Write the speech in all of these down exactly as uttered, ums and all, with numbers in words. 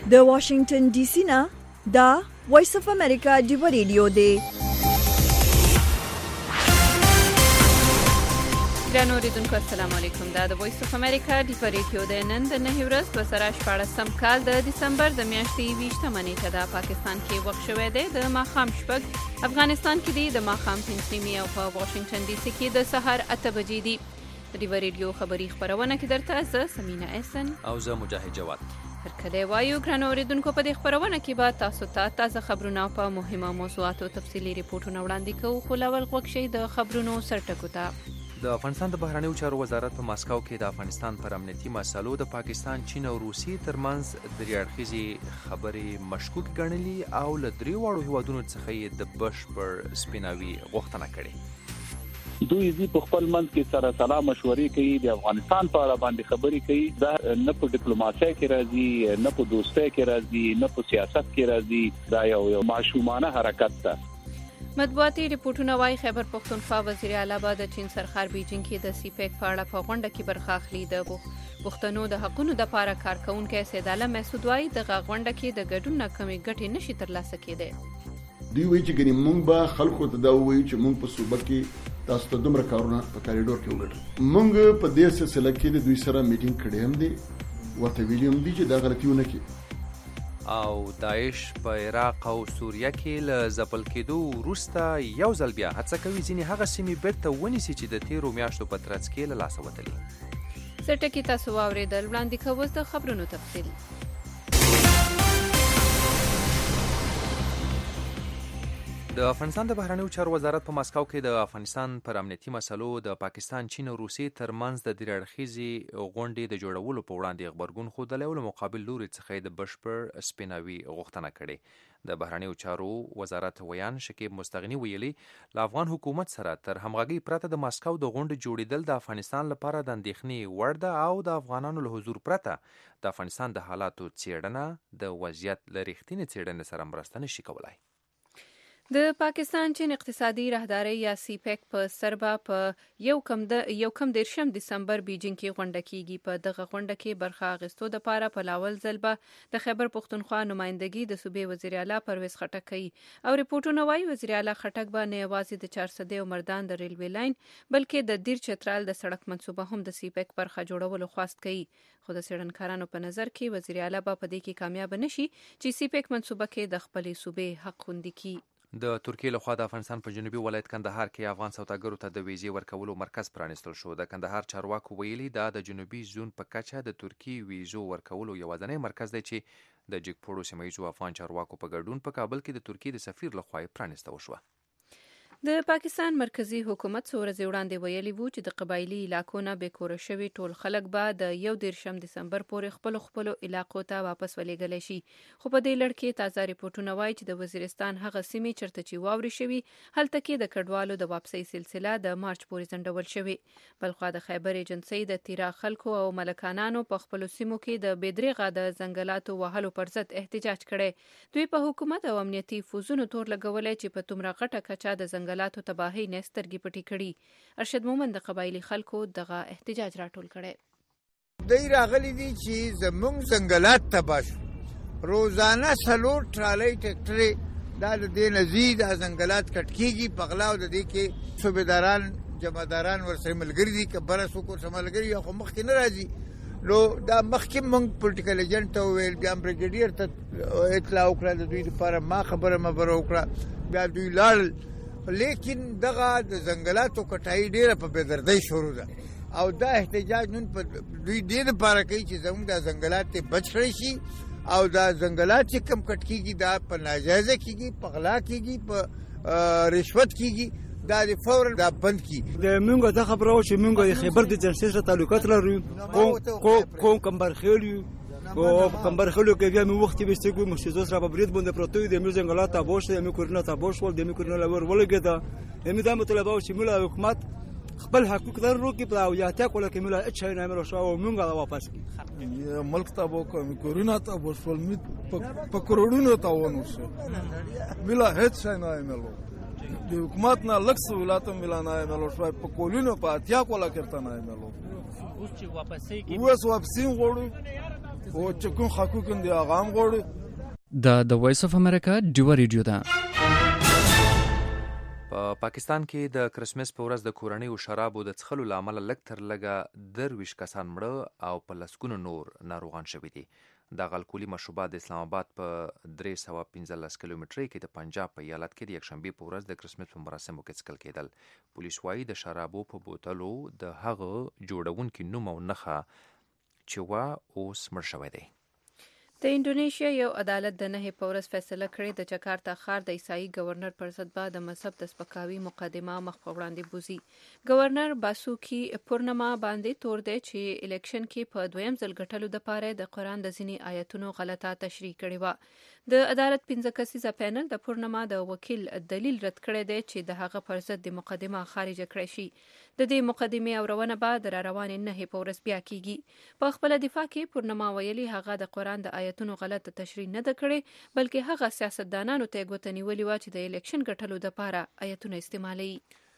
د واشنگټن ډي سي نه دا وایس اف امریکا دی ریډیو دی. ګرانو اوریدونکو السلام علیکم. دا د وایس اف امریکا دی ریډیو دی. نن د نهه ورځ په سره شپاړسم کال د دسمبر د میاشتې ویشتمه نیټه ده. پاکستان کې وخت شوی دی د ماښام شپږ، افغانستان کې دی د ماښام پنځه نیمې او په واشنگټن ډي سي کې د سهار اته بجې دي. د دی ریډیو خبري خبرونه کې درته زه سمینه احسن او زه مجاهد جواد. هرکلی وایو ګرانو اوریدونکو، په دې خبرونه کې به تاسو ته تازه خبرونه په مهمه موضوعاتو تفصیلي ریپورټونه وړاندې کوو، خو لاول غوږ شئ د خبرونو سرټکو ته. د افغانستان د بهرنیو چارو وزارت په ماسکو کې د افغانستان پر امنیتي مسلو د پاکستان، چین او روسیې ترمنځ درې اړخیزې خبرې مشکوک ګڼلي او له درې واړو هیوادونو څخه یې د بشپړ سپیناوي غوښتنه کړې. دوی دې په خپل منځ کې سره سلا مشورې کوي، د افغانستان په اړه باندې خبرې کوي. دا نه په ډیپلوماسي کې راځي، نه په دوستۍ کې راځي، نه په سیاست کې راځي. دا یو معصومانه حرکت ده. مطبوعاتي ریپورټونه وايي خیبر پختونخوا وزیر اعلی به د چین سرخار بیجینګ کې د سی پیک په اړه په غونډه کې برخه اخلي. د پښتنو د حقونو د لپاره کارکونکو سید عالم مسعود وايي د غونډه کې د ګډون نه کمی ګټې نشي ترلاسه کېدای. دوی وایي چې ګنې موږ به خلکو ته دا وایو چې موږ په صوبه کې تاسو ته دومره کارونه په کاریډور کې وګټو. موږ په دې سلسله کې د دوی سره میټینګ کړی هم دی، ورته ویلي هم دي چې دا غلطي ونه کړي. او داعش په عراق او سوریه کې له ځپل کېدو وروسته یو ځل بیا هڅه کوي ځینې هغه سیمې بیرته ونیسي چې د تیرو میاشتو په ترڅ کې له لاسه وتلي. سرټکي تاسو واورېدل، وړاندې کوو د خبرونو تفصیل. د افغانستان د بهرنیو چارو وزارت په ماسکو کې د افغانستان پر امنیتي مسلو د پاکستان، چین او روسیې ترمنځ د درې اړخیزې غونډې د جوړولو په وړاندې غبرګون ښودلی او له مقابل لوري څخه یې د بشپړ سپیناوي غوښتنه کړې. د بهرنیو چارو وزارت ویان شکیب مستغني ویلي له افغان حکومت سره تر همغږۍ پرته د ماسکو د غونډې جوړېدل د افغانستان لپاره د اندېښنې وړ ده او د افغانانو له حضور پرته د افغانستان د حالاتو څېړنه د وضعیت له رښتینې څېړنې سره مرسته نشي کولای. د پاکستان چین اقتصادي راهداري یا سی پیک په سربا په یو کم د یو کم دیرشم دسمبر بیجینګ کې غونډه کیږي. په دغه غونډه کې برخه اخیستو د پاره په لاول ځل به د خیبر پختونخوا نمائندګي د صوبې وزیر اعلی پرویز خټک کوي او ریپورټونه وايي وزیر اعلی خټک به نه یوازې د چار سده او مردان د ریلوي لاین بلکې د دیر چترال د سړک منصوبه هم د سی پیک برخه جوړولو خواست کوي. خو د څېړنکارانو په نظر کې وزیر اعلی به په دې کې کامیاب نشي چې سی پیک منصوبه کې د خپلې صوبې حق خوندي کړي. د ترکیې لخوا د افغانستان په جنوبي ولایت کندهار کې افغان سوداګرو ته د ویزې ورکولو مرکز پرانیستل شو. د کندهار چارواکو ویلي دا د جنوبي زون په کچه د ترکیې ویزو ورکولو یوازینی مرکز دی چې د جګپوړو سیمه ییزو افغان چارواکو په ګډون په کابل کې د ترکیې د سفیر لخوا پرانیسته وشوه. د پاکستان مرکزی حکومت څو ورځې وړاندې ویلي وو چې د قبایلي علاقو نه بې کوره شوي ټول خلک به د یو دیرشم دسمبر پورې خپلو خپلو علاقو ته واپس ولېږلی شي. خو په دې لړ کې تازه ریپورټونه وایي چې د وزیرستان هغه سیمې چېرته چې واورې شوي هلته کې د کډوالو د واپسۍ سلسله د مارچ پورې ځنډول شوې. بلخوا د خیبر ایجنسۍ د تیرا خلکو او ملکانانو په خپلو سیمو کې د بېدریغه د ځنګلاتو وهلو پر ضد احتجاج کړی. دوی په حکومت او امنیتي فوزونو تور لګولی چې په دومره غټه کچه د ځنګلاتو تباهۍ نه سترګې پټې کړي. ارشد مومن د قبایلي خلکو دغه احتجاج راټول کړی. دی راغلی دي چې زمونږ ځنګلات تباه شو. روزانه څلور ټرالۍ ټرکټرې دا د دې نه ځي، دا ځنګلات کټ کېږي په غلا او د دې کې صوبېداران جمعداران ورسره ملګري دي که بره څوک ورسره ملګري یا خو مخکې نه راځي. نو دا مخکې موږ پولیټیکل ایجنټ ته وویل، بیا برګیډیر ته اطلاع وکړه د دوی لپاره، ما خبره مبره وکړه، بیا دوی لاړل. لیکن دغه د ځنګلاتو کټایي ډېره په بېدردۍ شروع ده او دا احتجاج نن په دوی دې دپاره کوي چې زموږ دا ځنګلات یې بچ کړی شي او دا ځنګلات چې کم کټ کېږي دا په ناجایزه کېږي، په غلا کېږي، په رشوت کېږي، دا د فورا دا بند کړي. د موږ دا خبره وه چې موږ د خیبر د ایجنسۍ سره تعلقات لرو، قوم کمبرخیل یو او کمبرخیلو کې بیا مې وختي بستګو مشیزو سره په برید باندې پروتوی د موږ ځنګلات تباه شو، د موږ کورونه تباه شول، د موږ کورونه لور ولګېده. همې دا مطلب و چې موږ حکومت خپل حقوق لرو کې په اویاتیا کوله کې موږ اچ نه امر شو او موږ واپس کی ملک تباه کوم کورونه تباه شول، مې په کروڑونو تاوان وشو، بلا هیڅ نه امر د حکومت نه لکس ولاتم ملا نه امر شو، په کولونو په اتیا کوله کرته نه امر اوس چې واپسې کې اوس واپسین غوړو او چې کوم حقوق دي هغه هم غواړي. دا د وایس اف امریکا ډیو ریډیو ده. په پاکستان کې د کرسمس په ورځ د کورنۍ او شرابو د څښلو له امله لږ تر لږه درویشت کسان مړه او په لسګونو نور ناروغان شوي دي. دغه الکولي مشروبات د اسلام آباد په درې سوه پنځلس کیلومترۍ کې د پنجاب په ایالت کې د یکشنبې په ورځ د کرسمس په مراسمو کې څښل کېدل. پولیس وایي د شرابو په بوتلو د هغه جوړونکي نوم او نښه چې وه اوس مړ شوی دی. د انډونیشیا یو عدالت د نهې په ورځ فیصله کړې د جکارتا ښار د عیسائی گورنر پر ضد به د مذهب د سپکاوي مقدمه مخ په وړاندې بوزي. گورنر باسوکی پورنما باندې تور دی چې الیکشن کې په دویم ځل ګټلو دپاره د قرآن د ځینې آیتونو غلطه تشریح کړې وه. د عدالت پنځه کسیزه پینل د پورنما د وکیل دلیل رد کړی دی چې د هغه پر ضد د مقدمه خارجه کړی شي. د دې مقدمې اورونه به د راروانې نهې په ورځ بیا کیږي. په خپله دفاع کې پورنما ویلي هغه د قرآن د آیتونو غلطه تشریح نه ده کړې، بلکې هغه سیاستدانانو ته یې ګوته نیولې وه چې د الیکشن ګټلو دپاره آیتونه استعمالوي.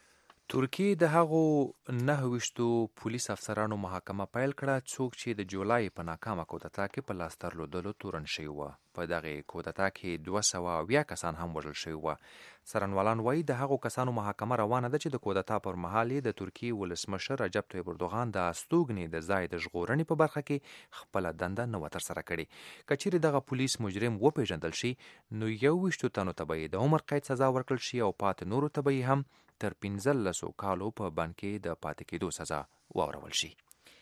ترکیې د هغو نهه ویشتو پولیس افسرانو محاکمه پیل کړه څوک چې د جولای په ناکامه کودتا کې په لاس درلودلو تورن شوي وه. په دغې کودتا کې دوه سوه اویا کسان هم وژل شوي وه. څارنوالان وایي د هغو کسانو محاکمه روانه ده چې د کودتا پر مهال یې د ترکیې ولسمشر رجب طیب اردوغان د استوګنې د ځای د ژغورنې په برخه کې خپله دنده نه وه ترسره کړې. که چیرې دغه پولیس مجرم وپېژندل شي نو یو ویشتو تنو ته به یې د عمر قید سزا ورکړل شي او پاتې نورو ته به یې هم تر پنځلسو کالو په بند کې د پاتې کېدو سزا واورول شي.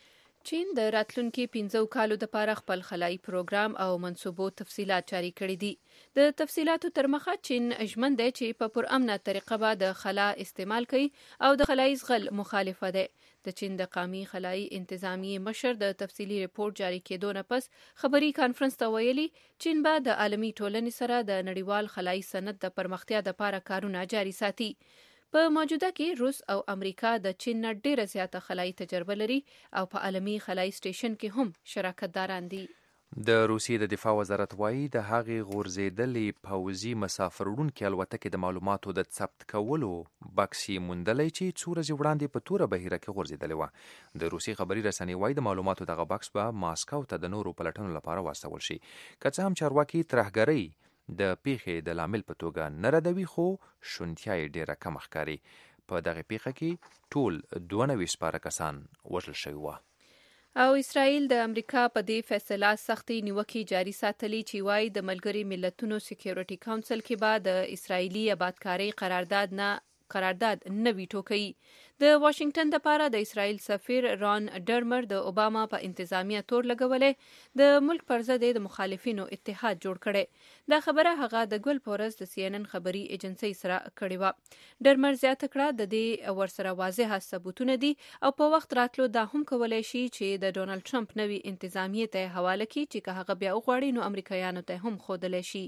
چین د راتلونکي پنځو کالو دپاره خپل خلایي پروګرام او منصوبو تفصیلات جاری کړي دي. د تفصیلاتو تر مخه چین ژمن دی چې په پرامنه طریقه به د خلا استعمال کوي او د خلایي زغل مخالفه دی. د چین د قومي خلایي انتظامیې مشر د تفصیلي ریپورت جاری کېدو نه پس خبري کانفرنس ته ویلي چین به د عالمي ټولنې سره د نړیوال خلایي صنعت د پرمختیا دپاره کارونه جاری ساتي. په موجوده کې روس او امریکا د چین نه ډیره زیاته خلایي تجربه لري او په عالمي خلایي سټیشن کې هم شراکت داران دي. د روسیې د دفاع وزارت وایي د هغې غورځېدلې پوځي مسافر وړونکې الوتکې د معلوماتو د ثبت کولو بکس یې موندلی چې څو ورځې وړاندې په توره بهیره کې غورځېدلې وه. د روسیې خبري رسنۍ وایي د معلوماتو دغه بکس به ماسکو ته د نورو پلټنو لپاره واستول شي. که څه هم چارواکي ترهګرۍ د پیښې د لامل په توګه نه ردوي خو شونتیا یې ډیره کم ښکاري. په دغه پیښه کې ټول دوه نوي سپاره کسان وژل شوي وه. او اسرائیل د امریکا په دې فیصله سختي نیوکې جاری ساتلي چې وایي د ملګري ملتونو سکیورټي کونسل کې به د اسرائیلي آبادکارۍ قرارداد نه قرارداد نه ویټو کوي. د واشنگټن دپاره د اسرائیل سفیر ران ډرمر د اوباما په انتظامیه تور لګولې د ملک پر ضد د مخالفینو اتحاد جوړ کړي. دا خبره هغه د ګل په ورځ د سی ان ان خبري ایجنسۍ سره کړې وه. ډرمر زیاته کړه د دې ورسره واضحه ثبوتونه دي او په وخت راتلو دا هم کولی شي چې د ډونالد ټرمپ نوي انتظامیې ته حواله کړي چې که هغه بیا وغواړي نو امریکایانو ته هم ښودلی شي.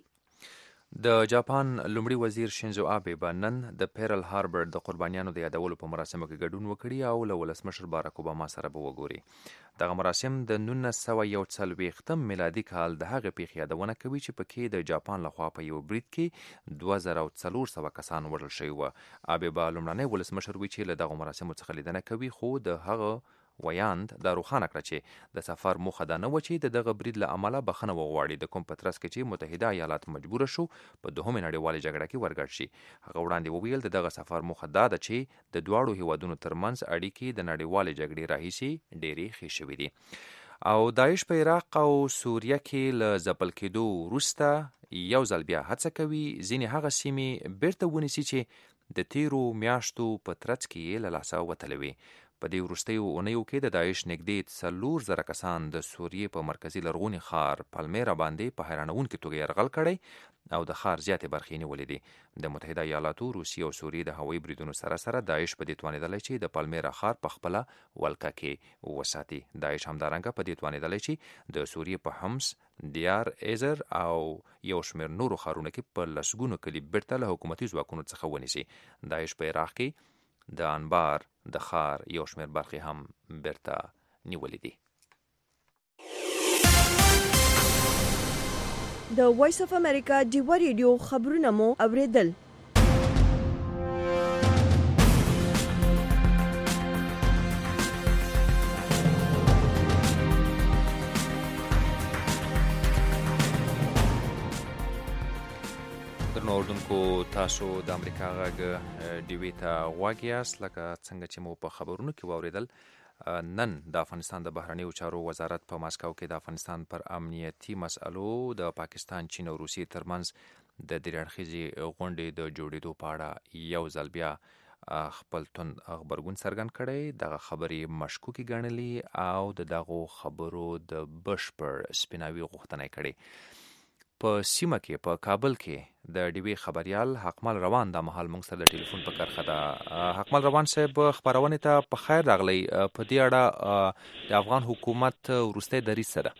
د جاپان لومړي وزیر شینزو آبې به نن د پیرل هاربر د قربانیانو د یادولو په مراسمو کې ګډون وکړي او له ولسمشر باراک اوباما سره به وګوري. دغه مراسم د نولس سوه یو څلوېښتم میلادي کال د هغې پیښې یادونه کوي چې پکې د جاپان لخوا په یو برید کې دوه زره او څلور سوه کسان وژل شوي وه. آبې به لومړنی ولسمشر وي چې له دغو مراسمو څخه لیدنه کوي خو د هغه ویاند دا روښانه کړه چې د سفر موخه دا نه وه چې د دغه برید له امله بخښنه وغواړي د کوم په ترڅ کې چې متحده ایالات مجبوره شو په دوهمې نړیوالې جګړه کې ورګډ شي. هغه وړاندې وویل د دغه سفر موخه دا ده چې د دواړو هیوادونو ترمنځ اړیکې د نړیوالې جګړې راهیسې ډېرې ښې شوي دي. او داعش په عراق او سوریه کې له ځپل کېدو وروسته یو ځل بیا هڅه کوي ځینې هغه سیمې بیرته ونیسي چې د تیرو میاشتو په ترڅ کې یې له لاسه وتلې وي. په دې وروستیو اونیو کې د داعش نږدې څلور زره کسان د سوریې په مرکزي لرغوني ښار پالمیرا باندې په حیرانوونکې توګه یرغل کړی او د ښار زیاتې برخې نیولې دي. د متحده ایالاتو، روسیې او سوریې د هوایي بریدونو سره سره داعش په دې توانېدلی چې د پالمیرا ښار په خپله ولکه کې وساتي. داعش همدارنګه په دې توانېدلی چې د سوریې په حمص، دیار ایزر او یو شمېر نورو ښارونو کې په لسګونو کلي بیرته له حکومتي ځواکونو څخه ونیسي. داعش په عراق کې د انبار د ښار یو شمېر برخې هم بیرته نیولې دي. د وایس اف امریکا ډیو ریډیو خبرونه مو اوریدل. اوردونکو تاسو د امریکا غږ ډیوی ته غوږ یاست. لکه څنګه چې مو په خبرونو کې واوریدل، نن د افغانستان د بهرنیو چارو وزارت په ماسکو کې د افغانستان پر امنیتي مسألو د پاکستان، چین او روسیې ترمنځ د درې اړخیزې غونډې د جوړېدو په اړه یو ځل بیا خپل تند غبرګون څرګند کړی. دغه خبرې مشکوکې ګڼلې او د دغو خبرو د بشپړ سپیناوي غوښتنه یې کړې. په سیمه کې په کابل کې د ډیوی خبریال حقمل روان د مهال موږ سره د ټلیفون په کرخه ده. حقمل روان صاحب، خبرونې ته په خیر راغلی. په دې اړه د افغان حکومت وروستی دریځ څه ده؟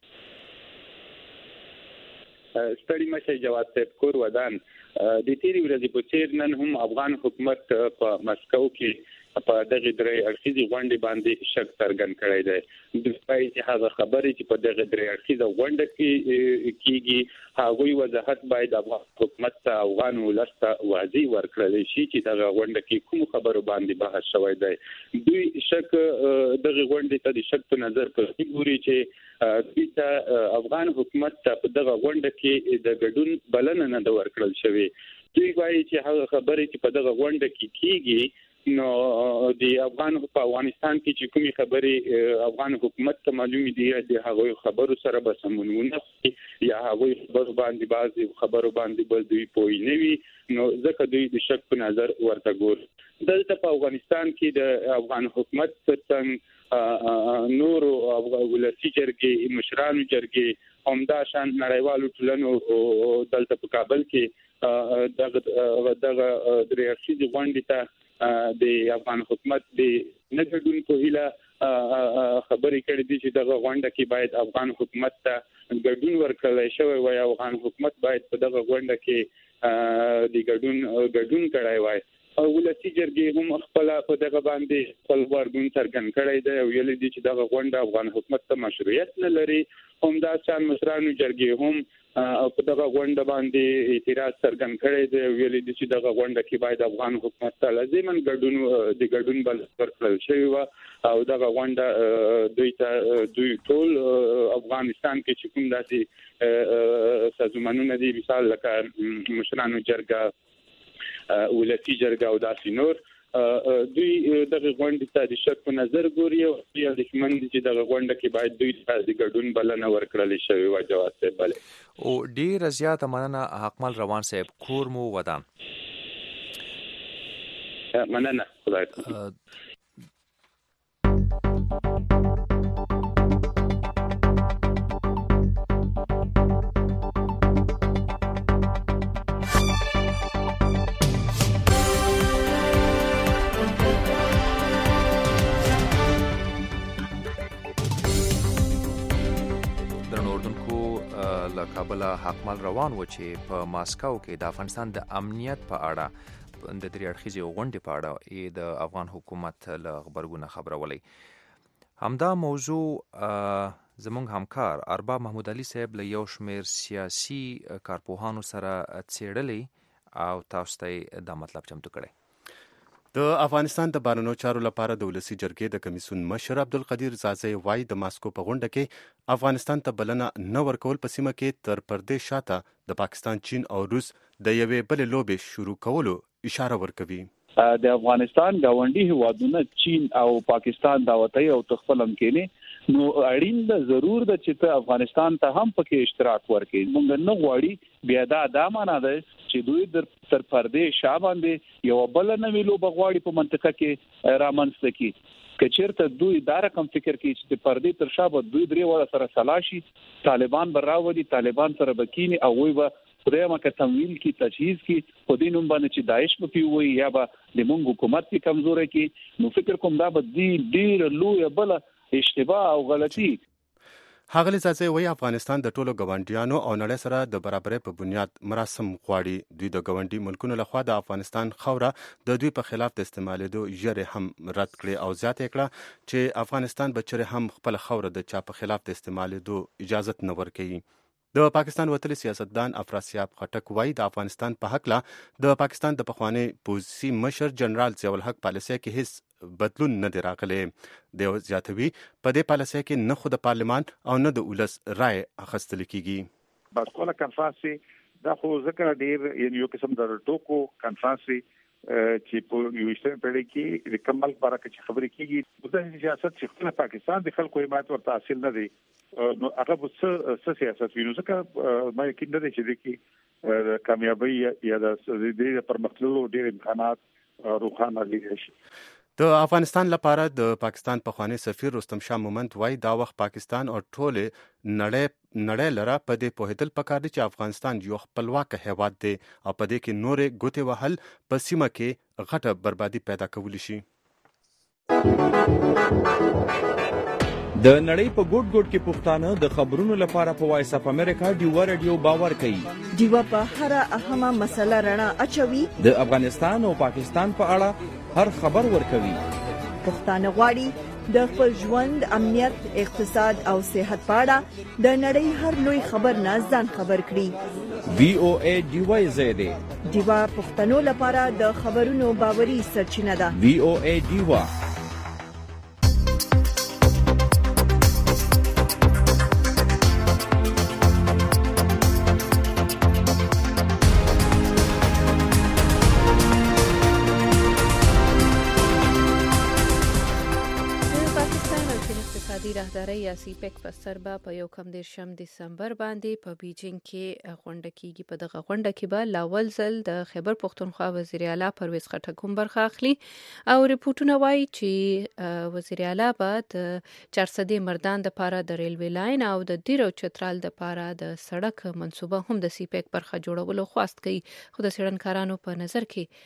ستړي مشه جواد صاحب کور ودان. د تیرې ورځې په څیر نن هم افغان حکومت په مسکو کې په دغه درې اړخیزې غونډې باندې شک څرګند کړی دی. د پای چې هغه خبرې چې په دغه درې اړخیزه غونډه کې کیږي هغه وضاحت باید افغان حکومت ته افغان ولس ته واضح ورکړل شي چې دغه غونډه کې کوم خبرو باندې بحث شوی دی. دوی شک دغه غونډې ته د شک په نظر کې ګوري چې دوی ته افغان حکومت ته په دغه غونډه کې د ګډون بلنه نه ده ورکړل شوی. دوی وايي چې هغه خبرې چې په دغه غونډه کې کیږي نو د افغان په افغانستان کې چې کومي خبرې افغان حکومت ته معلومې دي د هغوی خبرو سره به سمونونه یا هغوی خبرو باندې بعضې خبرو باندې بل دوی پوه نه وي، نو ځکه دوی د شک په نظر ورته ګوري. دلته په افغانستان کې د افغان حکومت ترڅنګ نورو ولسي جرګې، مشرانو جرګې، همداشان نړیوالو ټولنو دلته په کابل کې دغه دغه درې اړخیزې غونډې ته د افغان حکومت د نه ګډون په هیله خبرې کړې دي چې دغه غونډه کې باید افغان حکومت ته ګډون ورکړل شوی وای. افغان حکومت باید په دغه غونډه کې د ګډون ګډون کړی وای. او ولسي جرګې هم خپل په دغه باندې خپل ورګون څرګند کړی دی او ویل دي چې دغه غونډه افغان حکومت ته مشروعیت نه لري. همداشان مشرانو جرګې هم په دغه غونډه باندې اعتراض څرګند کړی دی او ویل دي چې دغه غونډه کې باید افغان حکومت ته لازما ګډون د ګډون بل ورکړل شوی و او دغه غونډه دوی ته دوی ټول افغانستان کې چې کوم داسې سازمانونه دي، مثال لکه مشرانو جرګه، ولسي جرګه او داسې نور، دوی دغه غونډې ته د شک په نظر ګوري او یو د شمن دي چې دغه غونډه کې باید دوی ته د ګډون بلنه ورکړل شوی و. جواد صاحب بله او ډیره زیاته مننه حقمل روان صاحب، کور مو ودان. مننه، خدای ته. له کابل حقمل روان و چې په ماسکو کې د افغانستان د امنیت په اړه د درې اړخیزې غونډې په اړه د افغان حکومت له غبرګونه خبرولې. همدا موضوع زموږ همکار ارباب محمود علي صاحب له یو شمېر سیاسي کارپوهانو سره څېړلې او تاسو ته دا مطلب چمتو کړی. د افغانستان د بهرنیو چارو لپاره د ولسي جرګې د کمیسیون مشر عبدالقدیر زازی وایي د ماسکو په غونډه کې افغانستان ته بلنه نه ورکول په سیمه کې تر پردې شاته د پاکستان، چین او روس د یوې بلې لوبې شروع کولو اشاره ورکوي. د افغانستان گاونډي هیوادونه چین او پاکستان دعوتي او تخپل امکاني نو اړین ده ضرور ده چې ته افغانستان ته هم پکې اشتراک ورکړي. موږ نه غواړي بیا دا د معنا ده چې دوی در تر پردې شا باندې یو بل نه ویلو بغواړي په منطقه کې رامنځته کی. کچیرته دوی دا رقم فکر کوي چې پردې تر شا به دوی درې وړه سره سلاشي، طالبان به راوړي، طالبان سره بکینی او وی به خدایمه که تمویل کی تجهیز کی په دې نوم باندې چې داعش په پیوي یا به د مونږ حکومت کې کمزوري کی. نو فکر کوم دا به دې ډیر لوی بل اشتباه او غلطي. ښاغلي زازی وایي افغانستان د ټولو ګاونډیانو او نړۍ سره د برابرۍ په بنیاد مراسم غواړي. دوی د ګاونډي ملکونو لخوا د افغانستان خاوره د دوی په خلاف د استعمالېدو ژرې هم رد کړې او زیاته یې کړه چې افغانستان به چیرې هم خپل خاوره د چا په خلاف د استعمالېدو اجازت نه ورکوي. د پاکستان وتلي سیاستدان افراسیاب خټک وایي د افغانستان په هکله د پاکستان د پخواني پوځي مشر جنرال ضیاء الحق پالیسۍ کې هیڅ بدلون نه دی راغلی. د زیاتوي په دې پالیسۍ کې نه خو د پارلمان او نه د ولس رای اخیستل کیږي. بسکولا کنفرانسی دا خو ځکه ډیر یو قسم د ټوکو کانفرنس چې په یوشتمه پیړۍ کې د کمال بارکه چې خبرې کیږي د سیاست چې خپل پاکستان د خلکو حمایت ورته حاصل نه دی نو هغه څه سیاست ویني ځکه ما یقین نه دی چې د کې کامیابی یا د دې پرمختللو ډیر امکانات روښانه دي شي. د افغانستان لپاره د پاکستان پخوانی سفیر رستم شاه مومند وای دا وخت پاکستان او ټول نړۍ نړۍ لره په دې پوهیدل پکار دي چې افغانستان یو خپلواک هیواد دی او په دې کې نورې ګوتې وهل په سیمه کې غټه بربادي پیدا کولی شي. د نړۍ په ګوټ ګوټ کې پښتانه د خبرونو لپاره په وایس اف امریکا ډیوا رادیو باور کوي. ډیوا په هر اهمه مسله رڼا اچوي. د افغانستان او پاکستان په اړه هر خبر ورکوي. پښتانه غواړي د خپل ژوند، امنیت، اقتصاد او صحت په اړه د نړۍ هر لوی خبر نه ځان خبر کړي. وی او ای ډیوا زیاده ډیوا پښتنو لپاره د خبرونو باوري سرچینه ده. وی او ای ډیوا. راهداري یا سیپک په سربا په یو کم دیرشم دسمبر باندې په بیجینګ کې غونډه کیږي. په دغه غونډه کې به لاول ځل د خیبر پختونخوا وزیر اعلی پرویز خټک هم برخه اخلي او ریپورتونه وایي چې وزیر اعلی به د چارسدې مردان د پاره د ریلوي لاین او د دیر او چترال د پاره د سړک منصوبه هم د سیپک برخه جوړولو خواست کوي. خو د څېړنکارانو په نظر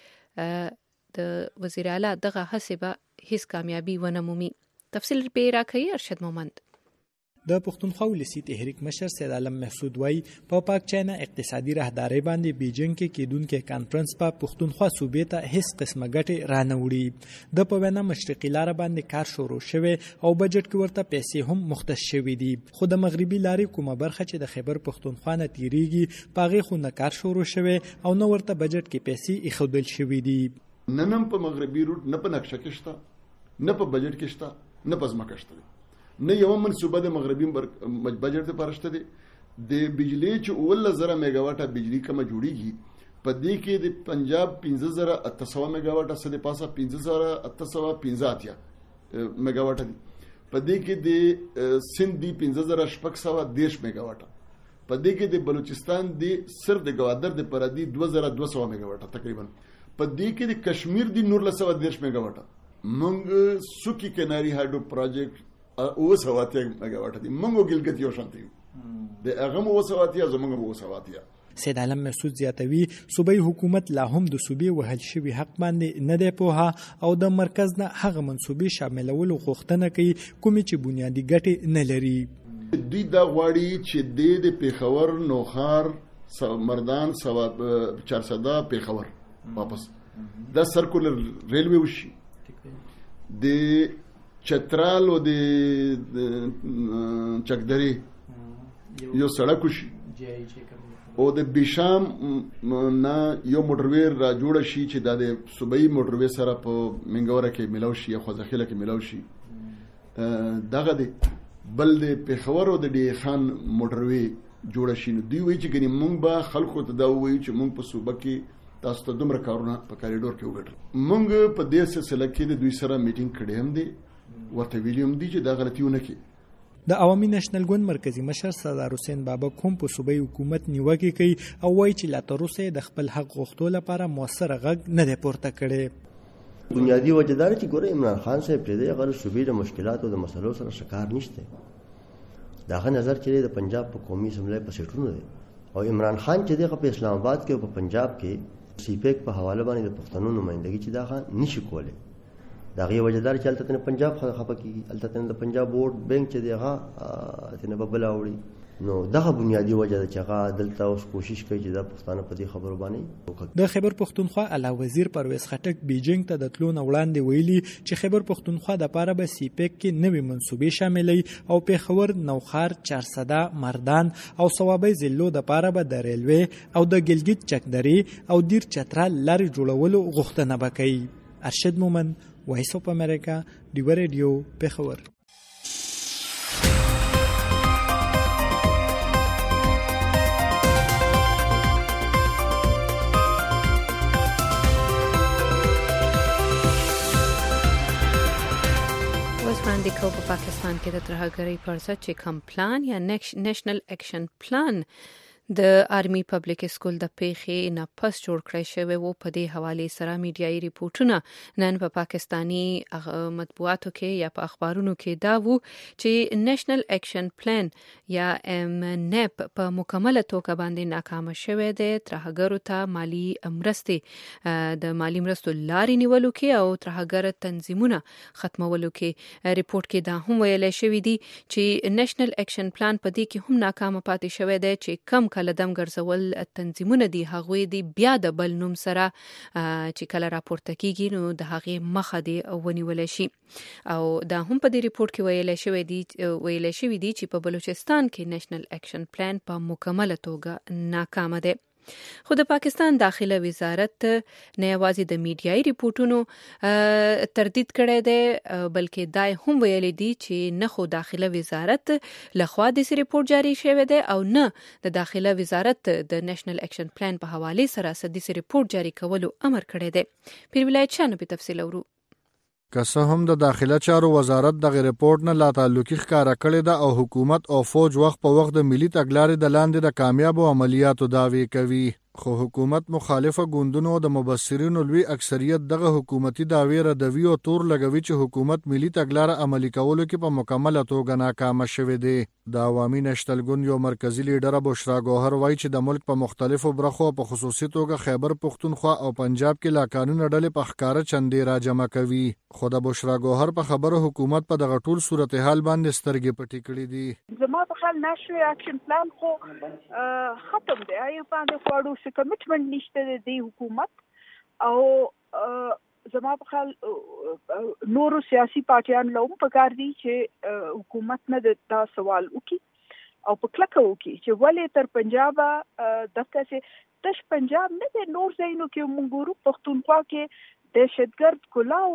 کې د وزیر اعلی دغه هڅې به هیڅ کامیابی ونه مومي. تفصیل په راکړي ارشد مومند. د پښتونخوا ولسی تحریک مشر سید عالم محسود وای په پاک چاینا اقتصادي راهداري باندې بیجینګ کې کېدونکو کانفرنس په پښتونخوا صوبې ته هیڅ قسمه ګټه رانه وړي. د په وینا مشرقي لار باندې کار شروع شوه او بجټ کې ورته پیسې هم مختص شوې دي. خو د مغربي لارې کومه برخه چې د خیبر پښتونخوا نه تیریږي پاغه خو نه کار شروع شوه او نو ورته بجټ کې پیسې ایښودل شوې دي. ننم په مغربي روټ نه په نقشه کې شته نه په بجټ کې شته نه پزما کشته نه یو منصوبه د مغربي بجټ ته پرشته دي. د بجلی چې اول زره میگا واټه بجلی کومه جوړیږي په دې کې د پنجاب پنځه زره اته سوه میگا واټه سره پاسه پنځه زره اته سوه پنځه اتیا میگا واټه دي. په دې کې د سند دی پنځه زره شپږ سوه دېرش میگا واټه. په دې کې د بلوچستان دی صرف د گوادر د پردي دوه زره دوه سوه میگا واټه تقریبا. په دې کې د کشمیر دی نور له سوه دېرش میگا واټه. منګ سوکی کناری هایډرو پروجیکټ او سواتیا میگا واټه دي. منګو ګلګت یو شانتي د هغه مو سواتیا زمونږ مو سواتیا. سید عالم محسود زیاتوي صوبایي حکومت لا هم د صوبې وهل شوی حق باندې نه دی پوهه او د مرکز نه هغه منصوبې شاملولو غوښتنه کوي کومې چې بنیادی ګټې نه لري. دوی دا غواړي چې د پیښور نوخار مردان سوا چارسده پیښور واپس دا سرکولر ریلوی وشي. د چترال او د چکدری یو سړک وشي او د بشام نه یو موټروي را جوړ شي چې د صوبایي موټروي سره په منګوره کې ملاو شي یا خوځخیله کې ملاو شي. دغه دی بل د پیښور او د ډی خان موټروي جوړ شي. نو دوی وایي چې ګنې مونږ به خلکو ته دا وایو چې مونږ په صوبه کې تاسو ته دومره کارونه په کاریډور کې وګټل. مونږ په دې سلسله کې د دوی سره میټینګ کړی هم دی ورته ویلي هم دي چې دا غلطیونه کوي. د عوامي نېشنل ګوند مرکزی مشر سردار حسین بابا کوم په صوبایي حکومت نیوکه کوي او وایي چې لا تر اوسه د خپل حق غوښتلو لپاره موثر غږ نه دی پورته کړی. بنیادی وجه دا چې ګوره عمران خان صاحب پرې دی غیر صوبې د مشکلاتو د مسلو سره شکار نشته. داغه نظر چې د پنجاب په قومي اسمبلی په سیټونو دی او عمران خان چې د په اسلام آباد کې او په پنجاب کې سیپیک په حواله باندې د پښتنو نمائندګي چې دا خان نشي کوله. دا غي وجدار چې الته پنجاب خپه کیږي الته د پنجاب ووټ بینک چې دیغه ته نه ببل اوړي. نو دغه بنیادی وجه ده چې هغه دلته اوس کوشش کوي چې دا پښتانه په دې خبرو باندې. د خیبر پښتونخوا اعلی وزیر پرویز خټک بیجینګ ته د تلو نه وړاندې ویلي چې خیبر پښتونخوا د پاره به سیپیک کې نوې منصوبې شاملې او پیښور نوخار چارسده مردان او صوابۍ ضلعو د پاره به د ریلوي او د ګلګت چکدری او دیر چترال لارې جوړولو غوښتنه وکړي. ارشد مومند، وایس اف امریکا، ډیوا ریډیو، پیښور. وړاندې کوو په پاکستان کې د ترهګرۍ پر ضد چې کوم پلان یا نېشنل اکشن پلان د آرمي پبلک سکول د پیښې نه پس جوړ کړی شوی وو. په دې حواله سره میډیایي ریپورتونه نن په پاکستانی مطبوعاتو کې یا په اخبارونو کې دا وو چې نېشنل اکشن پلان یا ام نیپ په مکمله توګه باندې ناکامه شوی دی. ترهګرو ته مالی مرستې د مالی مرستو لارې نیولو کې او ترهګر تنظیمونه ختمولو کې. ریپورت کې دا هم ویل شوی دی چې نېشنل اکشن پلان په دې کې هم ناکامه پاتې شوی دی چې کم کله دم ګرځول تنظیمونه دي هغوی دی بیا د بل نوم سره چې کله راپورته کیږي نو د هغې مخه دی ونیول شي. او دا هم په دې ریپورت کې ویل شوی دی ویل شوی دی چې په بلوچستان کې نېشنل اکشن پلان په مکمله توګه ناکامه دی. خو د پاکستان داخله وزارت نه یوازې د میډیایي ریپورتونو تردید کړی دی بلکې دا هم ویلي دی چې نه خو داخله وزارت لخوا د ریپورت جاری شوی دی او نه د داخله وزارت د نېشنل اکشن پلان په حواله سره سدي ریپورت جاری کولو امر کړی دی. پیر ولایت شانو په تفصیل اورو. که څه هم د داخله چارو وزارت دغه ریپورت نه لا تعلقي ښکارا کړی ده او حکومت او فوج وخت په وخت د ملي تګلارې د لاندې د کامیابو عملیاتو دعوی کوي، خو حکومت مخالفه ګوندونو د مبصرینو لوی اکثریت دغه حکومتي دعوی ردوي او تور لګوي چې حکومت ملي تګلاره عملي کولو کې په مکمله توګه ناکامه شوی دی. د عوامي نشتل ګوند یو مرکزی لیډر بشرا ګوهر وایي چې د ملک په مختلفو برخو په خصوصي توګه خیبر پختونخوا او پنجاب کې لا قانون ډلې په ښکارا چندې را جمع کوي. خو د بشرا ګوهر په خبره حکومت په دغه ټول صورتحال باندې سترګې پټې کړې دي. زما په خیال نېشنل اکشن پلان خو ختم دی. ایو باندې خواړو چې کمیټمنټ نشته دی حکومت او زما په خیال نورو سیاسي پارټیان له هم پکار دي چې حکومت نه دا سوال وکړي او په کلکه وکړي چې ولې تر پنجاب دغه څه تش پنجاب نه د نور ځایونو کې مونږ ګورو پښتونخوا کې دهشتګرد کلاو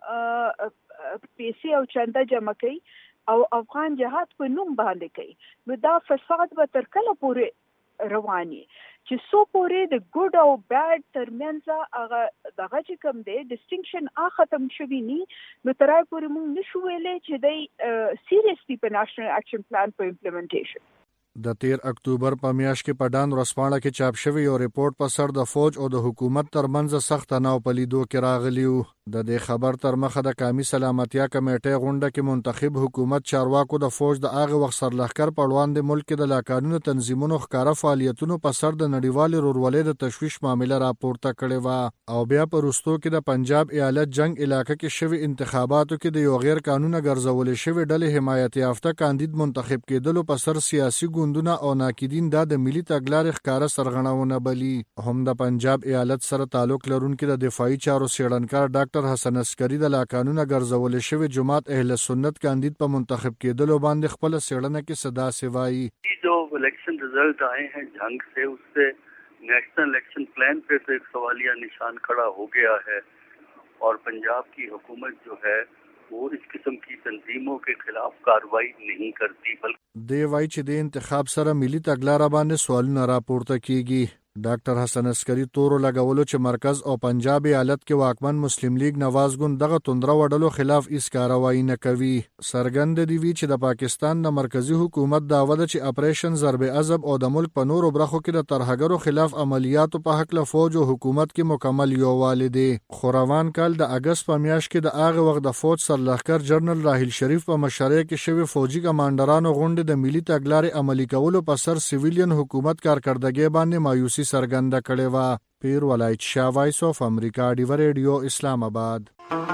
پیسې او چنده جمع کوي او افغان جهاد په نوم باندې کوي. نو دا فساد به تر کله پورې رواني چې سو پورې د ګډ او بیډ ترمنځ هغه دغه چې کوم دی ډسټینکشن آ ختم شوی نی نو تر هغه پورې موږ نشو ویلې چې دی سیریسلی په نېشنل اکشن پلان په امپلیمنټیشن. د تیر اکتوبر په میاشت کې په ډان ورسپاڼه کې چاپ شوی یو ریپورت په سر د فوج او د حکومت ترمنځ سخت تناو په لیدو کې راغلی و. د دې خبر تر مخه د قومي سلامتیا کمیټې غونډه کې منتخب حکومت چارواکو د فوج د هغه وخت سرلښکر په وړاندې ملک کې د لاقانونو تنظیمونو ښکارا فعالیتونو په سر د نړیوال رورولۍ د تشویش معامله راپورته کړې و او بیا په وروستو کې د پنجاب ایالت جنگ علاقې کې شوی انتخاباتو کې د یو غیر قانوني ګرځولې شوی ډلې حمایت یافته کاندید منتخب کېدلو په سر سیاسي ګوندونه او ناقدین دا د ملي تګلارې ښکارا سرغړونه بلی. هم د پنجاب ایالت سره تعلق لرونکي د دفاعي چارو څېړنکار ډاکټر حسن عسکري د لاقانونه ګرځولې شوی جماعت اهل سنت کاندید په منتخب کېدلو باندې خپل څېړنه کې صدا سوایي. جو الیکشن رزلٹ آئے ہیں جنگ سے اس سے نیشنل الیکشن پلان پہ تو ایک سوالیہ نشان کھڑا ہو گیا ہے اور پنجاب کی حکومت جو ہے وہ اس قسم کی تنظیموں کے خلاف کارروائی نہیں کرتی. دی وایي چې د انتخاب سره ملي تګلاره باندې سوالونه راپورته کیږي. ډاکټر حسن عسکري تورو لګولو چې مرکز او پنجاب ایالت کې واکمن مسلم لیگ نواز ګوند دغه توندره وډلو خلاف هیڅ کاروایی نه کوي. څرګند دی وی چې د پاکستان د مرکزی حکومت دعوه ده چې اپریشن ضرب عذب او د ملک په نورو برخو کې د ترهګرو خلاف عملیاتو په حق له فوج او حکومت کې مکمل یووالی دی. خو روان کال د اگست په میاشت کې د هغه وخت د فوج سرلښکر جنرال راحیل شریف په مشرۍ کې شوی فوجي کمانډرانو غونډې د ملي تګلارې عملي کولو په سر سیویلین حکومت کارکردګۍ باندې مایوسي سرګنده کړې وه. پیر ولایت شاه، وایس آف امریکا، ډیو ریډیو، اسلام آباد.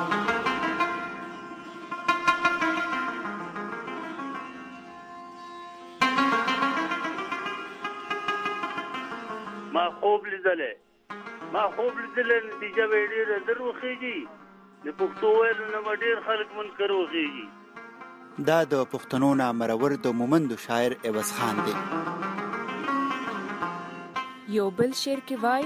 ما خوب لیدلې ما خوب لیدلې نتیجه به ډېره در وخېږي د پښتو ویلو نه ډېر خلک منکر وخېږي. دا د پښتنو نه مرور د مومندو شاعر عوض خان دی. یو بل شعر کې وای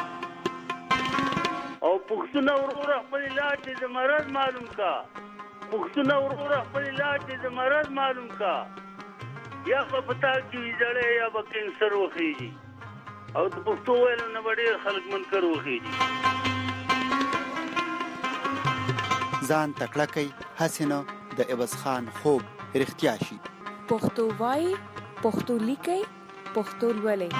او پښتنه ورور خپل علاج د مرض معلوم کا پښتنه ورور خپل علاج د مرض معلوم کا یا په پتا کې ځړې یا به کینسر وخېږي او د پښتو ویلو نه ډېر خلک منکر وخېږي. ځان تکړه کوي هسې نه د عوض خان خوب رښتیا شي. پښتو وایي، پښتو لیکي، پښتو لولئ.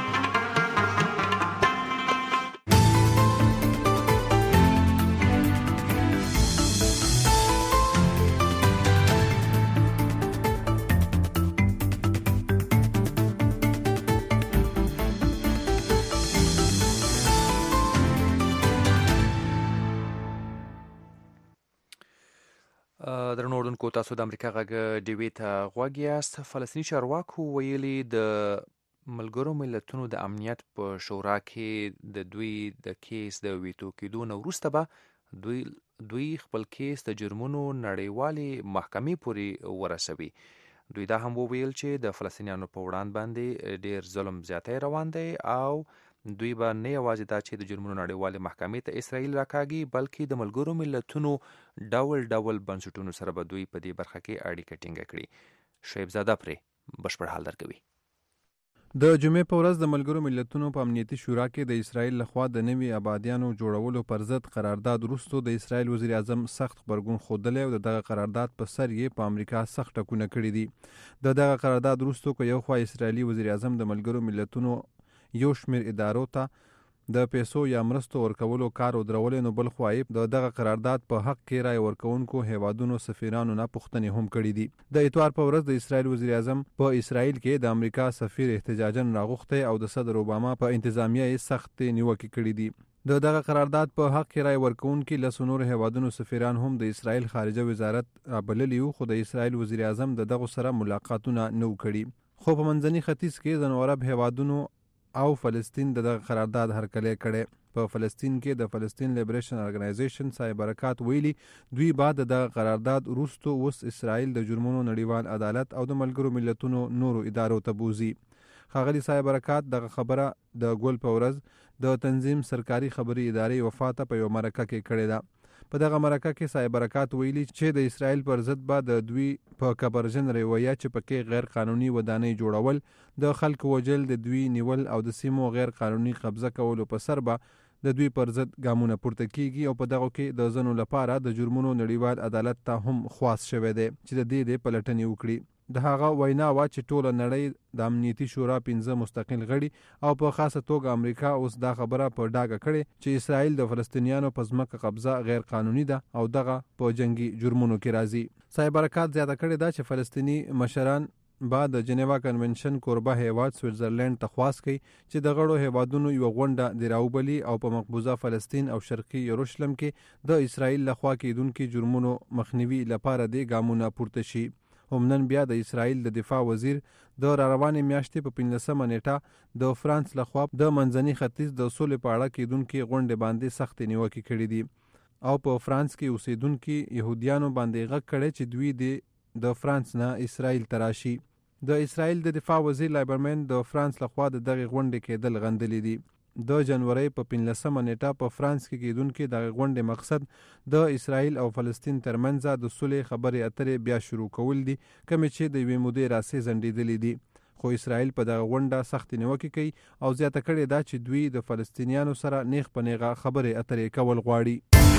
درنو اوردونکو، تاسو د امریکا غږ ډیوي ته غوږ یاست. فلسطیني چارواکو ویلي د ملګرو ملتونو د امنیت په شورا کې د دوی د کیس د ویتو کېدو نه وروسته به دوی دوی خپل کیس د جرمونو نړیوالې محکمې پورې ورسوي. دوی دا هم وویل چې د فلسطینیانو په وړاندې باندې ډیر ظلم زیاتی روان دی او دوی به نه یوازې دا چې د جرمونو نړیوالې محکمې ته اسرائیل راکاږي، بلکې د ملګرو ملتونو ډول ډول بنسټونو سره به دوی په دې برخه کې اړیکه ټینګه کړي. شعیب زاده پرې بشپړ حال درکوي. د جمعې په ورځ د ملګرو ملتونو په امنیتي شورا کې د اسرائیل لخوا د نوي آبادیانو جوړولو پر ضد قرارداد وروسته د اسرائیل وزیر اعظم سخت غبرګون ښودلی او د دغه قرارداد په سر یې په امریکا سخت ټکونه کړي دي. د دغه قرارداد وروسته که یو خوا اسرائیلي وزیر اعظم د ملګرو ملتونو یو شمیر ادارو ته د پیسو یا مرستو ورکولو کار ودرولې، نو بل خوا یې د دغه قرارداد په حق کې رای ورکوونکو هیوادونو سفیرانو نه پوښتنې هم کړي دي. د اتوار په ورځ د اسرائیل وزیر اعظم په اسرائیل کې د امریکا سفیر احتجاجاً راغوښتی او د صدر اوباما په انتظامیه یې سخت نیوکې کړي دي. د دغه قرارداد په حق کې رای ورکوونکي لسو نور هیوادونو سفیران هم د اسرائیل خارجه وزارت رابللي وو، خو د اسرائیل وزیر اعظم د دغو سره ملاقاتونه نه کړي. خو په منځني ختیځ کې ځینو عرب هیوادونو او فلسطین د دغه قرارداد هرکلی کړی. په فلسطین کې د فلسطین لیبریشن ارګنایزیشن صاحب برکات ویلي دوی بعد د دغه قرارداد وروسته اوس اسرائیل د جرمونو نړیوال عدالت او د ملګرو ملتونو نورو ادارو ته بوزي. ښاغلي صاحب برکات دغه خبره د ګول په ورځ د تنظیم سرکاري خبري ادارې وفات په یو مرکه کې کړې ده. په دغه مرکه کې صاحب برکات ویلي چې د اسرائیل پر ضد به د دوی په کبرجن رویه چې پکې غیر قانوني ودانۍ جوړول، د خلکو وجل، د دوی نیول او د سیمو غیر قانوني قبضه کولو په سر به د دوی پر ضد ګامونه پورته کیږي او په دغه کې د ځنو لپاره د جرمونو نړیوال عدالت ته هم خواست شوی دی چې د دې د پلټنې وکړي. د هغه وینا وا چې ټوله نړۍ د امنیتي شورا پنځه مستقل غړي او په خاصه توګه امریکا اوس دا خبره په ډاګه کړې چې اسرائیل د فلسطینیانو په ځمکه قبضه غیر قانوني ده او دغه په جنگي جرمونو کې راځي. صاحب برکات زیاته کړې ده چې فلسطینی مشران بعد د جنیوا کنونشن کوربه هیواد سویټزرلند ته خواست کوي چې د غړو هیوادونو یو غونډه د راوبلي او په مقبوضه فلسطین او شرقي یروشلم کې د اسرائیل لخوا کېدونکو جرمونو مخنیوي لپاره د ګامونه پورته شي. هم نن بیا د اسرائیل د دفاع وزیر د راروانې میاشتې په پنځلسمه نیټه د فرانس لخوا د منځني ختیځ د سولې په اړه کېدونکې غونډې باندې سختې نیوکې کړې دي او په فرانس کې اوسېدونکي یهودیانو باندې غږ کړی چې دوی د فرانس نه اسرائیل ته راشي. د اسرائیل د دفاع وزیر لایبرمن د فرانس لخوا د دغې غونډې کېدل غندلې دي. د جنوري په پنځلسمه نیټه په فرانس کې کېدونکې د غونډې مقصد د اسرائیل او فلسطین ترمنځ د صلح خبرې اترې بیا شروع کول دي، کومې چې د یوې مودې راسې ځنډېدلې دي. خو اسرائیل په دغه غونډه سخت نیوکې کوي او زیاته کړې ده چې دوی د فلسطینیانو سره نیغ په نیغه خبرې اترې کول غواړي.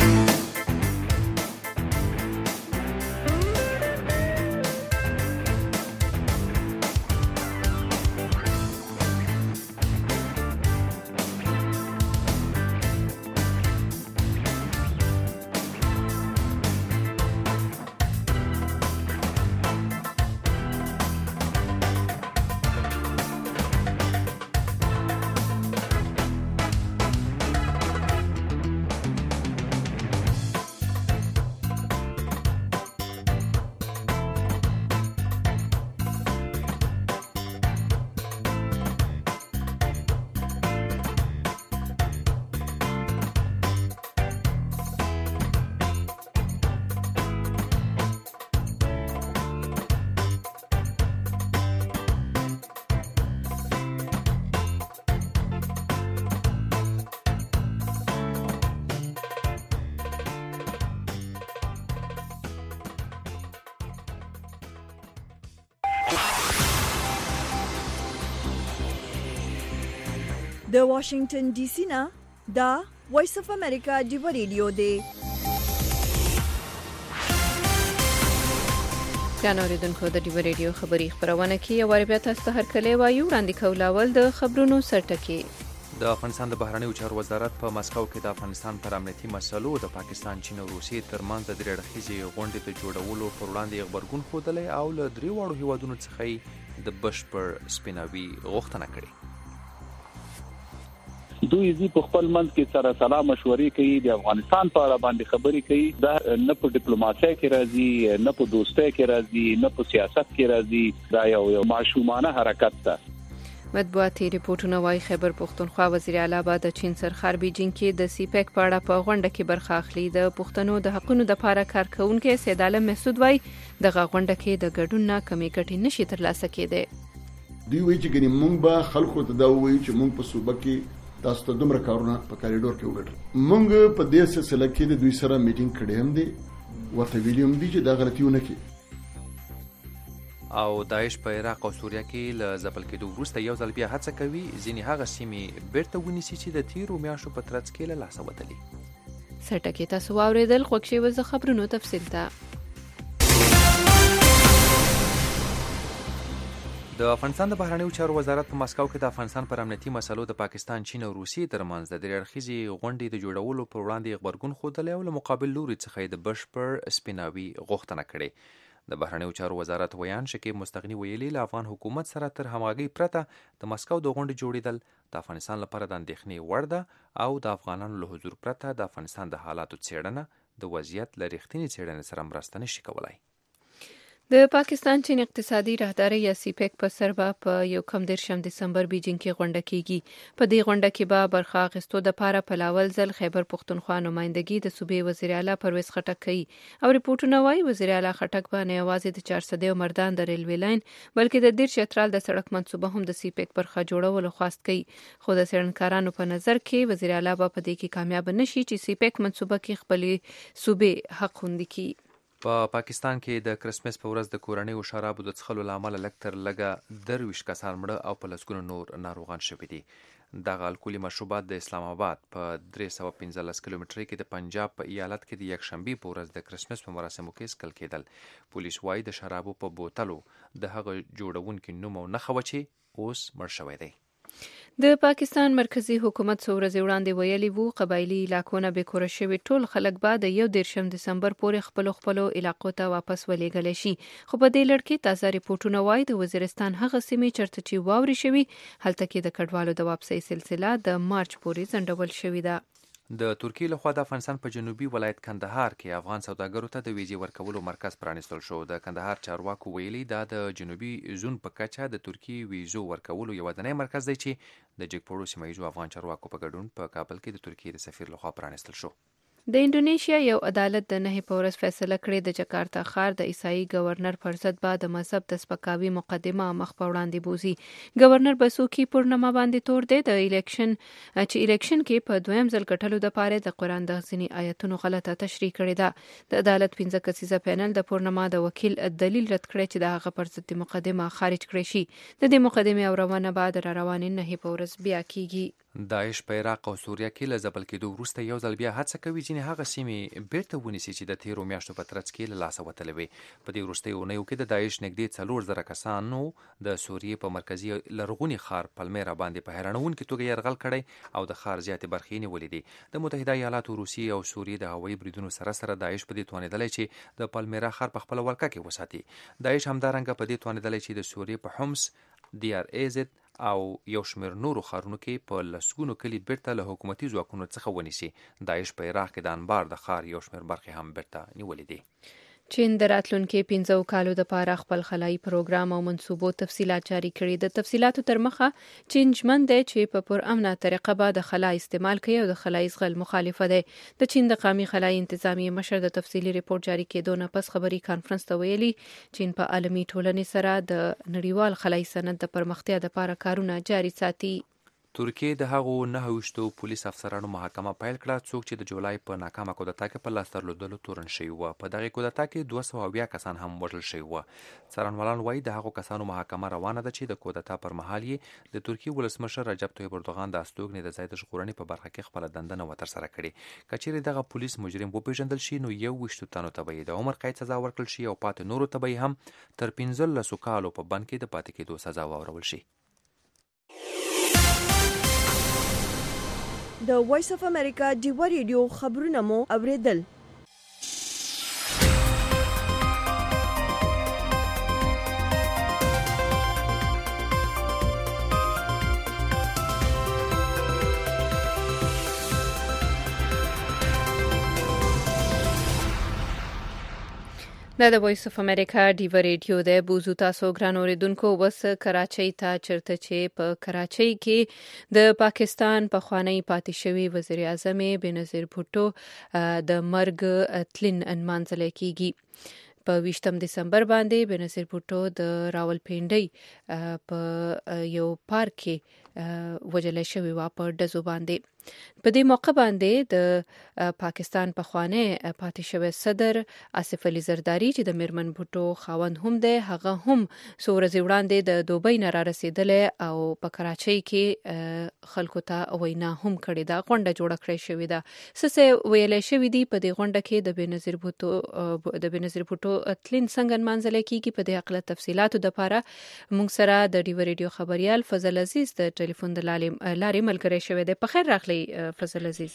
د واشنگټن ډي سي نه دا وایس اف امریکا ډیو ریډیو دی. ګرانو اوریدونکو د ډیو ریډیو خبري خبرونه کې یو وار بیا تاسو ته هرکلی وایو. وړاندې کول اول د خبرونو سرټکي. د افغانستان د بهرنیو چارو وزارت په مسکو کې د افغانستان پر امنیتي مسلو د پاکستان، چین او روسیې ترمنځ د درې اړخیزې غونډې د جوړولو پر وړاندې غبرګون ښودلی او له درې واړو هیوادونو څخه د بشپړ سپیناوي غوښتنه کړې. دوی زی په خپل منځ کې سره سلام مشورې کوي، د افغانستان په اړه باندې خبرې کوي. دا نه په ډیپلوماسي کې راځي، نه په دوستۍ کې راځي، نه په سیاست کې راځي. دا یو یو معصومانه حرکت ده. مطبوعاتي ریپورتونه وايي خیبر پختونخوا وزیر اعلی به د چین سرخار بیجینګ کې د سی پیک په اړه په غونډه کې برخه اخلي. د پښتنو د حقونو د لپاره کارکونکو سید عالم محسود وايي دغه غونډه کې د ګډون نه کمی ګټې نشي ترلاسه کېدای. دوی وایي چې ګنې مونږ به خلکو ته دا وایو چې مونږ په صوبه کې تاسو ته دومره کارونه په کاریډور کې وګټل. مونږ په دې سلسله کې د دوی سره میټینګ کړی هم دی، ورته ویلیم دی چې دا غلطیونه کوي. او داعش په عراق او سوریه کې له ځپل کېدو وروسته یو ځل بیا هڅه کوي ځینې هغه سیمې بیرته ونیسي چې د تیرو میاشتو په ترڅ کې له لاسه وتلي. سرټکي تاسو واورېدل. خوښ شوي د خبرونو تفصیل ته. د افغانستان د بهرنیو چارو وزارت په مسکو کې د افغانستان پر امنیتي مسلو د پاکستان، چین او روسیې ترمنځ د درې اړخیزې غونډې د جوړولو پر وړاندې غبرګون ښودلی او له مقابل لوري څخه د بشپړ سپیناوي غوښتنه کړې. د بهرنیو چارو وزارت ویان شکیب مستغني ویلي له افغان حکومت سره تر همغږۍ پرته د مسکو د غونډې جوړېدل د افغانستان لپاره د اندېښنې وړ ده او د افغانانو له حضور پرته د افغانستان د حالاتو څېړنه د وضعیت له رښتینې څېړنې سره مرسته نشي کولای. د پاکستان چین اقتصادي راهداري یا سی پیک په سر به په یو کم دیرشم دسمبر بیجینګ کې غونډه کیږي. په دې غونډه کې به برخه اخیستو د پاره په لاول ځل خیبر پختونخوا نمائندګي د صوبې وزیر اعلی پرویز خټک کوي او ریپورتونه وايي وزیر اعلی خټک به نه یوازې د چهار سده مردان د ریلوي لاین بلکې د دیر چترال د سړک منصوبه هم د سی پیک برخه جوړولو خواست کوي. خو د څېړنکارانو په نظر کې وزیر اعلی به په دې کې کامیاب نشي چې سی پیک منصوبه کې خپلې صوبې حق خوندي کړي. په پا پاکستان کې د کرسمس په ورځ د کورنیو شرابو د څښلو له امله لږ تر لږه درویشت کسان مړه او په لسګونو نور ناروغان شوي دي. دغه الکولي مشروبات د اسلام آباد په درې سوه پنځلس کیلومترۍ کې د پنجاب په ایالت کې د یکشنبې په ورځ د کرسمس په مراسمو کې څښل کېدل. پولیس وايي د شرابو په بوتلو د هغه جوړونکي نوم او نښه وه چې اوس مړ شوی دی. د پاکستان مرکزی حکومت څو ورځې وړاندې ویلي وو قبایلي علاقونه به کور شوي ټول خلک به د یو دیرشم دسمبر پورې خپل خپل علاقو ته واپس ولېږل شي. خو په دې لړ کې تازه ریپورتونه وايي د وزیرستان هغه سیمې چرته چې واوري شوي هلته کې د کډوالو د واپسۍ سلسله د مارچ پورې ځنډول شوې ده. د ترکیې لخوا د افغانستان په جنوبي ولایت کندهار کې افغان سوداګرو ته د ویزې ورکولو مرکز پرانیستل شو. د کندهار چارواکو ویلي دا د جنوبي زون په کچه د ترکیې ویزو ورکولو یوازینی مرکز دی چې د جګپوړو سیمه ییزو افغان چارواکو په ګډون په کابل کې د ترکیې د سفیر لخوا پرانیستل شو. د انډونیشیا یو عدالت د نه په ورځ فیصله کړې د جکارتا ښار د عیسائی گورنر پر ضد به د مذهب د سپکاوي مقدمه مخ په وړاندې بوزي. گورنر بسوکی پورنما باندې تور دی د الیکشن چې الیکشن کې په دویم ځل ګټلو د پاره د قرآن د ځینې آیتونو غلطه تشریح کړې ده. د عدالت پنځه کسیزه پینل د پورنما د وکیل دلیل رد کړی چې د هغه پر ضد مقدمه خارج کړی شي. د دې مقدمه اورونه بعد را روانې نه په ورځ بیا کیږي. داعش په عراق او سوریه کې له ځپل کېدو وروسته یو ځل بیا هڅه کوي ځینې هغه سیمې بیرته ونیسي چې د تیرو میاشتو په ترڅ کې له لاسه وتلې وې. په دې وروستیو اونیو کې د داعش نږدې څلور زره کسانو د سوریې په مرکزي لرغوني ښار پلمیرا باندې په حیرانوونکې توګه یرغل کړی او د ښار زیاتې برخې نیولې دي. د متحده ایالاتو، روسیې او سوریې د هوایي بریدونو سره سره داعش په دې توانېدلی چې د پلمیرا ښار په خپله ولکه کې وساتي. داعش همدارنګه په دې توانېدلی چې د سوریې په حمص، دی آر ای زد او یو شمېر نورو ښارونو کې په لسګونو کلي بیرته له حکومتي ځواکونو څخه ونیسي. داعش په عراق کې د انبار د ښار یو شمېر برخې هم بیرته نیولې دي. چین د راتلونکي پنځو کالو دپاره خپل خلایي پروګرام او منصوبو تفصیلات جاری کړي. د تفصیلاتو تر مخه چین ژمن دی چې په پرامنه طریقه به د خلا استعمال کوي او د خلایي زغل مخالفه دی. د چین د قومي خلایي انتظامیې مشر د تفصیلي ریپورت جاری کېدو نه پس خبري کانفرنس ته ویلي چین په عالمي ټولنې سره د نړیوال خلایي سند د پرمختیا دپاره کارونه جاری ساتي. ترکیه د هغو نهه ویشتو پولیس افسرانو محاکمه پیل کړه څوک چې د جولای په ناکامه کودتا کې په لاس درلودلو تورن شوي وو. په دغې کودتا کې دوه سوه اویا کسان هم وژل شوي وو. څارنوالان وایي د هغو کسانو محاکمه روانه ده چې د کودتا پر مهال یې د ترکیې ولسمشر رجب طیب اردوغان د استوګنې د ځای د ژغورنې په برخه کې خپله دنده نه وه ترسره کړې. که چیرې دغه پولیس مجرم وپېژندل شي نو یو ویشتو تنو ته به یې د عمر قید سزا ورکړل شي او پاتې نورو ته به یې هم تر پنځلسو کالو په بند کې د پاتې کېدو سزا واورول شي. د وایس اف امریکا ډیوا ریډیو خبرونه مو اوریدل. دا د وایس اف امریکا ډیوا ریډیو د بوزو تاسو ګران اوریدونکو. وس کراچۍ ته چرته چې په کراچۍ کې د پاکستان پخوانی پاتې شوی وزیر اعظم بېنظیر بھټو د مرګ تلین انمانځل کیږي. په ویشتم دسمبر باندې بېنظیر بھټو د راولپنډۍ په یو پارک کې وژل شوی و په ډزو باندې. په دې موقع باندې د پاکستان پخوانی پاتې شوی صدر آصف علي زرداری چې د میرمن بھټو خاوند هم دی هغه هم څو ورځې وړاندې د دوبۍ نه را رسېدلی او په کراچۍ کې خلکو ته وینا هم کړې ده. غونډه جوړه کړې شوې ده. څه څه ویلی شوي دي په دې غونډه کې د بېنظیر بھټو د بېنظیر بھټو تلین څنګه نمانځلی کېږي. په دې هکله تفصیلاتو دپاره موږ سره د ډیوا ریډیو خبریال فضل عزیز د ټلیفون د لارې ملګری شوی دی. په خیر راغلی فضل عزیز.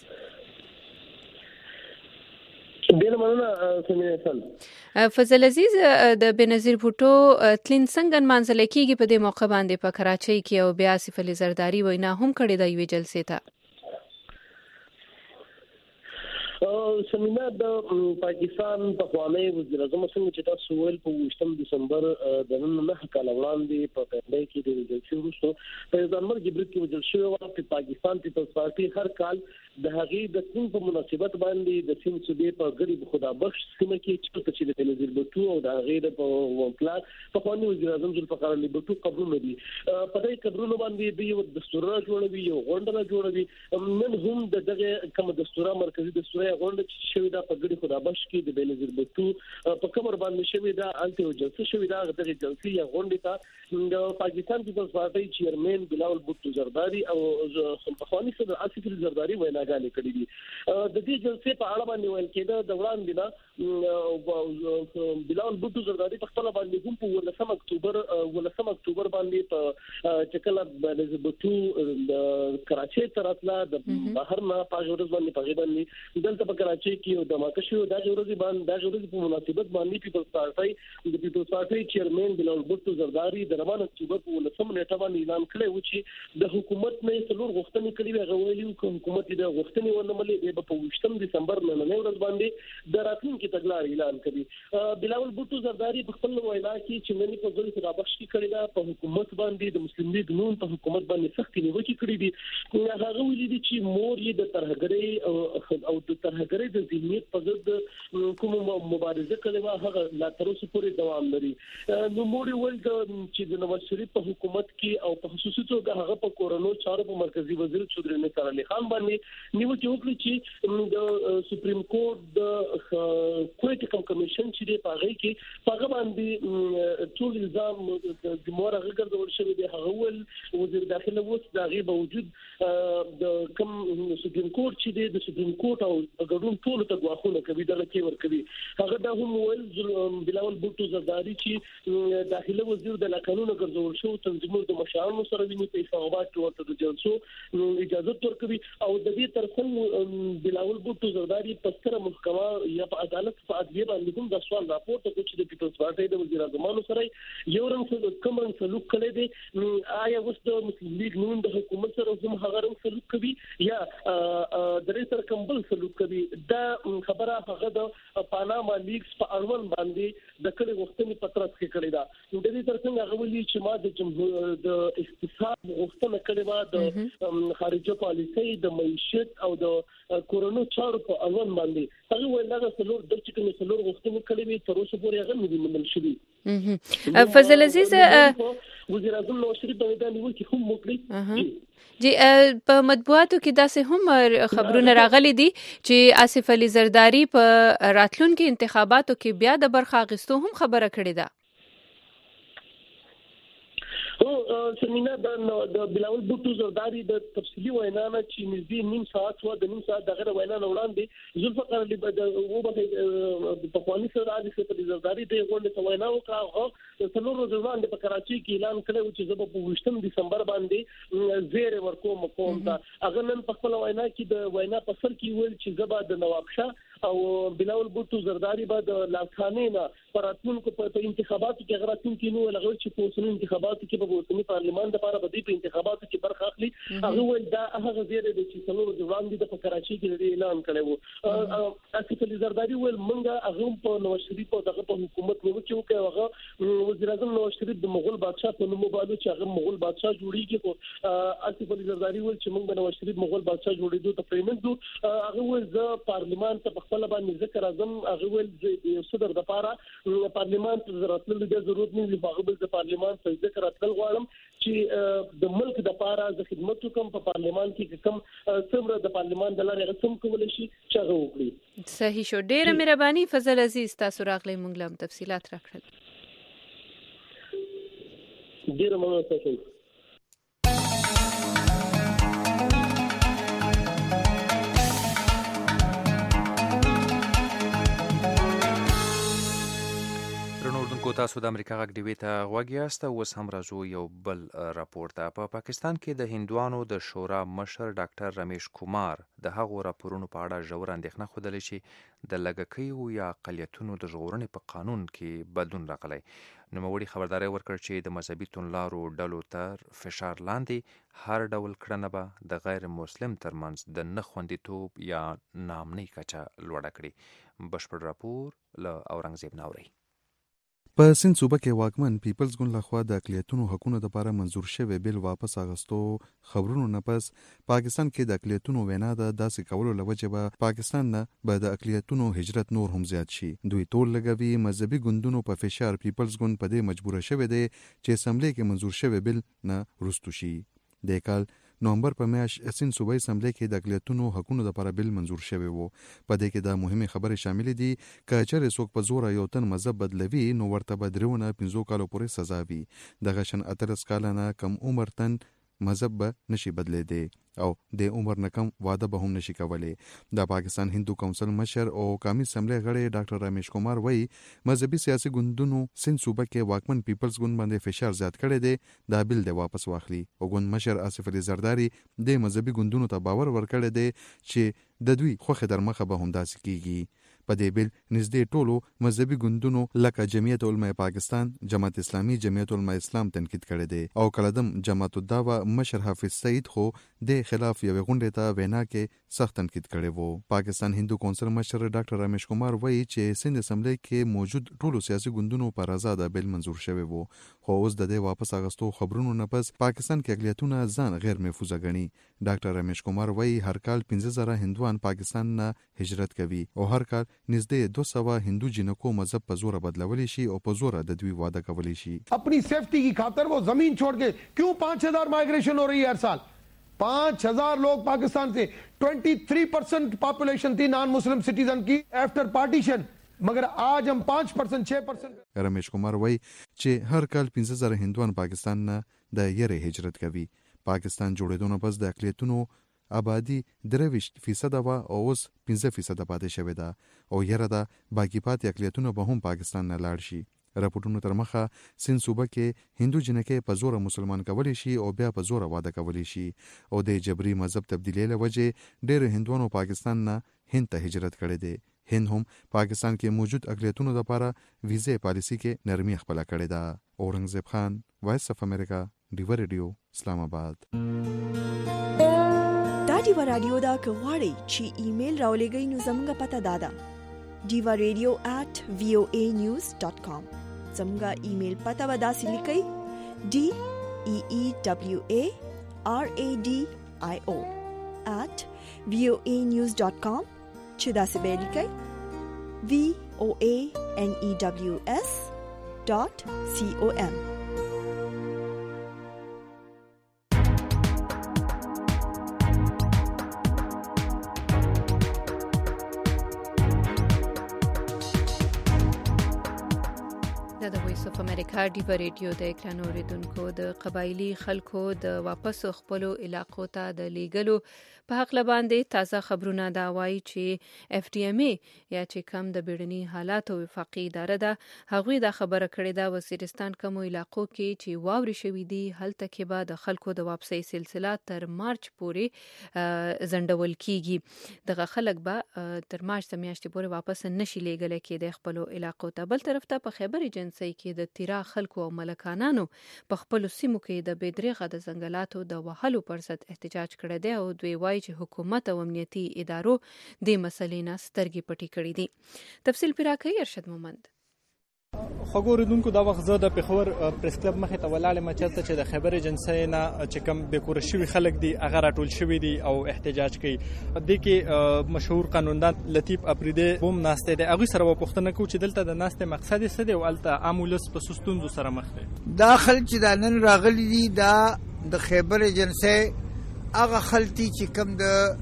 فضل عزیز د بېنظیر بھټو تلین څنګه نمانځل کېږي په دې موقع باندې په کراچۍ کې او بیا آصف علي زرداری وینا هم کړې ده یوې جلسې ته. سمینا د پاکستان پخوانی وزیر اعظم څنګه چې تاسو ویل په ویشتم دسمبر د نن نهه کاله وړاندې په پنډۍ کې د وژل وروسته په ځانمرګي برید کې وژل شوی و. په پاکستان پیپلز پارټي هر کال د هغې د سیم په مناسبت باندې د سیم صوبې په غریب خدا بخش سیمه کې چې چې د بېنظیر بھټو او د هغې په پلان پخوانی وزیر اعظم ذوالفقار علي بھټو قبرونه دي. په دې قبرونو باندې د یو دستور جوړوي یو غونډه جوړوي. نن هم د دغه کوم دستور مرکزی دستور غونډه چې شوې ده په ګډي خدابخش کې د بېنظیر بھټو په کمر باندې شوې ده الته جلسه شوې ده. دغه جلسې یا غونډه ته د پاکستان پیپلز پارټي چیرمن بلاول بھټو زرداری او پخوانی صدر آصف علي زرداری ویناګانې کړې دي. د دې جلسې په اړه باندې ویل کېده د وړاندې نه بلاول بھټو زرداری په خپل باندې هم په ولسم اکتوبر ولسم اکتوبر باندې په چکله بېنظیر بھټو کراچۍ ته راتله د بهر نه په ورځ باندې په باندې دلته په کراچۍ کې د ماکشو د ورځې باندې د ورځې په مناسبت باندې پیپلز پارټي د پیپلز پارټي چیرمن بلاول بھټو زرداری د روان اکتوبر په ولسم نیټه باندې اعلان کړی و چې د حکومت نه څلور غوښتنې کړې وي. هغه ویلي چې حکومت د غوښتنې ونه ملي په ویشتم دسمبر نه نه ورځ باندې د راتلونکي تګلارې اعلان کړي. بلاول بھټو زرداری په خپل وینا کې چې نن په ځل خدابخش کې کړی دا په حکومت باندې د مسلم لیگ نون په حکومت باندې سختي نیوکې کړې دي. هغه ویلي دي چې مور یې د ترهګرۍ او د ترهګرۍ د ذهنیت په ضد کوم مبارزه کړې وه هغه لا تر اوسه پورې دوام لري. نو مور یې ویل چې د نواز شریف په حکومت کې او په خصوصي توګه هغه په کورونو چارو په مرکزی وزیر چودري نثار علي خان باندې نیوکې وکړې چې د سپریم کورټ د کویټ کم کمیشن چې دی په هغه کې په هغه باندې ټول الزام د مور هغه ګرځول شوی دی. هغه ول وزیر داخله اوس د هغې باوجود د کوم سپریم کورټ چې دی د سپریم کورټ او ګډون ټول ته غواخونه کوي دغه کې ورکوي. هغه دا هم ول بلاول بھټو زرداری چې داخله وزیر د قانون ګرځول شو تنظیمونو د مشاورانو سره ویني په فعالیت کې ورته د جلسو اجازه ورکوي او د دې ترڅنګ بلاول بھټو زرداری په ستره محکمه یا په عدالت په ادبیه باندې کوم د سوال راپورته کوي چې د پیپلز پارټي د وزیر اعظم سره یو رنګ څه کوم رنګ سلوک کړی دی. آیا اوس د مسلم لیگ نون د حکومت سره هم هغه رنګ سلوک کوي یا د رئیس سره کمبل سلوک کوي؟ دا خبره هغه د پاناما لیکس په اړوند باندې د کړي غوښتنې پترس کې کړی دا. د دې ترڅنګ هغه ویلي چې ما د جمهور د اقتصاد غوښتنه کړې وه د خارجه پالیسۍ د معیشت او د کورونو چارو په اړوند باندې. هغه ویل هغه څلور د چې کومې څلور غوښتنې کړې وې تر اوسه پورې هغه نه دي منل شوي. فضل عزیز وزیر اعظم نواز شریف د میدان نیول کې هم وکړي. جی په مطبوعاتو کې داسې هم خبرونه راغلي دي چې آصف علي زرداری په راتلونکو انتخاباتو کې بیا د برخه اخیستو هم خبره کړې ده. او سمینا د بلاول بوټو زرداری د تفصیلی وینا نه چې نږدې نیم ساعت و د نیم ساعت دغه وینا نه وړاندې ذوالفقار علي د وبه په قوانين سره د آصف علي زرداری د غونډې ته وینا وکړه. د څلور ورځې وړاندې په کراچۍ کې اعلان کړی چې زه په ویشتم دسمبر باندې زیر ورکوم قوم ته. هغه نن په خپل وینا کې د وینا په سر کې ویل چې زه به د نواب شاه او بلاول بوټو زرداری به د لاسخانې نه پراتونکو په انتخاباتو کې غراتون کې نو لغوي چې په اوسنۍ انتخاباتو کې په اوسنۍ پارلمان د لپاره به د انتخاباتو کې برخه اخلي. هغه ول دا هغه زیره د چې څلور ورځې وړاندې د کراچۍ کې اعلان کړی وو. آصف علي زرداری ول منګه هغه په نواز شریف او دغه په حکومت نو چې وکړ. هغه وزیر اعظم نواز شریف د مغول بادشاه په نوم باندې چې هغه مغول بادشاه جوړیږي. خو آصف علي زرداری ول چې موږ د نواز شریف مغول بادشاه جوړېدو ته پریمنټو. هغه ول ز پارلمان ته خپل باندې ذکر اعظم هغه ول د صدر د لپاره پارلمان ته راتلل د ضرورت نه دی. هغه بل د پارلمان ته ذکر راتلل غواړم چې د ملک د لپاره د خدمت کوم په پارلمان کې کوم څومره د پارلمان د لارې رسم کول شي چې هغه وکړي. صحیح شو. ډیره مهرباني فضل عزیز تاسو راغلی موږ لم تفصيلات راکړل. ډیره مننه تاسو. کو تاسو د امریکا غږ ډیوي ته غوږ یاست. اوس هم راځو یو بل راپور ته. په پاکستان کې د هندوانو د شورا مشر ډاکټر رمیش کومار د هغو راپورونو په اړه ژور اندېښنه ښودلې چې د لږکیو یا اقلیتونو د ژغورنې په قانون کې بدلون راغلی. نوموړي خبرداری ورکړ چې د مذهبي توندلارو ډلو تر فشار لاندې هر ډول کړنه به د غیر مسلم ترمنځ د نه خوندیتوب یا نامنۍ کچه لوړه کړي. بشپړ راپور له اورنګزیب ناوري. په سند صوبه کې واکمن پیپلز ګوند لخوا د اقلیتونو حقوقو لپاره منظور شوی بیل واپس اغستو خبرونو نه پس پاکستان کې د اقلیتونو وینا د داسې کولو لوجه به پاکستان نه به د اقلیتونو هجرت نور هم زیات شي. دوی ټول لګوي مذهبي ګوندونو په فشار پیپلز ګوند په دې مجبور شوی دی چې اسمبلی کې منظور شوی بیل نه رستو شي. د کال نومبر په میاشت سند صوبایي اسمبلی کې د اقلیتونو حقوقو لپاره بیل منظور شوی وو. په دې کې د مهمه خبرې شامل دي چې چېرې څوک په زور یو تن مذهب بدلوي نو ورته به درونه پنځو کالو پورې سزا وي. دغه شان اتلس کاله نه کم عمر تن مذهب به نشي بدلیدي او د عمر نه کم واده به هم نشي کولی. د پاکستان هندو کونسل مشر او قومي اسمبلی غړی ډاکټر رمیش کومار وایي مذهبي سیاسي ګوندونو سند صوبه کې واکمن پیپلز ګوند باندې فشار زیات کړی دی دا بیل د واپس واخلي. او ګوند مشر آصف علي زرداری د مذهبي ګوندونو ته باور ورکړی دی چې د دوی خوخه در مخه به هم داسې کیږي. په دې بیل نږدې ټولو مذهبي ګوندونو لکه جمعیت علماء پاکستان، جماعت اسلامي، جمعیت علماء اسلام تنقید کړی دی او کلدم جماعت الدعوه مشر حافظ سعید خو د خلاف یو غونډه ته وینا کې سخت تنقید کړی وو. پاکستان هندو کونسل مشر ډاکټر رمیش کومار وایي چې سند اسمبلی کې موجود ټولو سیاسي ګوندونو پر آزاد بیل منظور شوی وو خو اوس د دې واپس اغستو خبرونو نه پس پاکستان کې اقلیتونه ځان غیر محفوظ غني. ډاکټر رمیش کومار وایي هر کال پنځه زره هندوان پاکستان نه هجرت کوي او هر کال نږدې دو سوه هندو جنکو مذهب په زور بدلولی شي او په زور د دوی واده کولی شي. اپنی سیفٹی کی خاطر وہ زمین چھوڑ کے کیوں پانچ ہزار مائگریشن ہو رہی ہے ہر سال؟ پانچ ہزار لوگ پاکستان سے ٹوینٹی تھری پرسنٹ پاپولیشن تھی نان مسلم سٹیزن کی آفٹر پارٹیشن مگر آج ہم پانچ پرسنٹ چھ پرسنٹ. رمیش کومار وایي چې هر کال پنځه زره هندوان پاکستان نه د یرې هجرت کوي. پاکستان جوړېدو نه پس د اقلیتونو آبادی درویشت فیصد و او اوس پنځه فیصد پاتې شوې ده او یره ده باقی پاتې اقلیتونه به هم پاکستان نه لاړ شي. راپورټونو تر مخه سند صوبه کې هندو جنکې په زور مسلمان کولی شي او بیا په زور واده کولی شي او د جبري مذهب تبدیلی له وجې ډېر هندوانو پاکستان نه هند ته هجرت کړی دی. هند هم پاکستان کې موجود اقلیتونو لپاره ویزه پالیسی کې نرمي خپل کړې ده. اورنګزیب خان، وایس اف امریکا، ډیو ریډیو، اسلام آباد. دا ډیوا رادیو دا کغواړي چې ایمیل راولېږئ نو زموږ پته دادا diva radio at voa news dot com. زموږ ایمیل پته ودا سلیکئ d e e w a r a d i o at voa news dot com چې دا څه به لیکئ v o a n e w s dot c o m. امریکا ډیو ریډیو د اکران اوریدونکو د قبایلی خلکو د واپس خپلو علاقو ته د لیږلو په حق باندې تازه خبرونه دا وایي چې اف ډي ام ای یا چې کم د بیړني حالاتو وفاقي اداره ده هغوی دا خبره کړې ده وزیرستان کومو علاقو کې چې واورې شوي دي هلته کې به د خلکو د واپسۍ سلسله تر مارچ پورې ځنډول کیږي دغه خلک به تر مارچ د میاشتې پورې واپس نشي لیږلی کېدی خپلو علاقو ته. بل طرف ته په خیبر ایجنسۍ کې د تیرا خلکو او ملکانانو په خپلو سیمو کې د بېدریغه د ځنګلاتو د وهلو پر ضد احتجاج کړی دی او دوی وایي چې حکومت او امنیتي ادارو دې مسلې نه سترګې پټې کړې دي. تفصیل پرې راکوي ارشد مومند. خوږو اوریدونکو دا وخت زه د پېښور پریس کلب مخې ته ولاړ یم چېرته چې د خیبر ایجنسۍ نه چې کوم بېکوره شوي خلک دي هغه راټول شوي دي او احتجاج کوي. دې کې مشهور قانوندان لطیف اپریدی هم ناستی دی. هغوی سره به پوښتنه کوو چې دلته د ناستې مقصد یې څه دی او هلته عام ولس په څه ستونزو سره مخ دی. دا خلک چې دا نن راغلي دي دا د خیبر ایجنسۍ هغه خلک دي چې کوم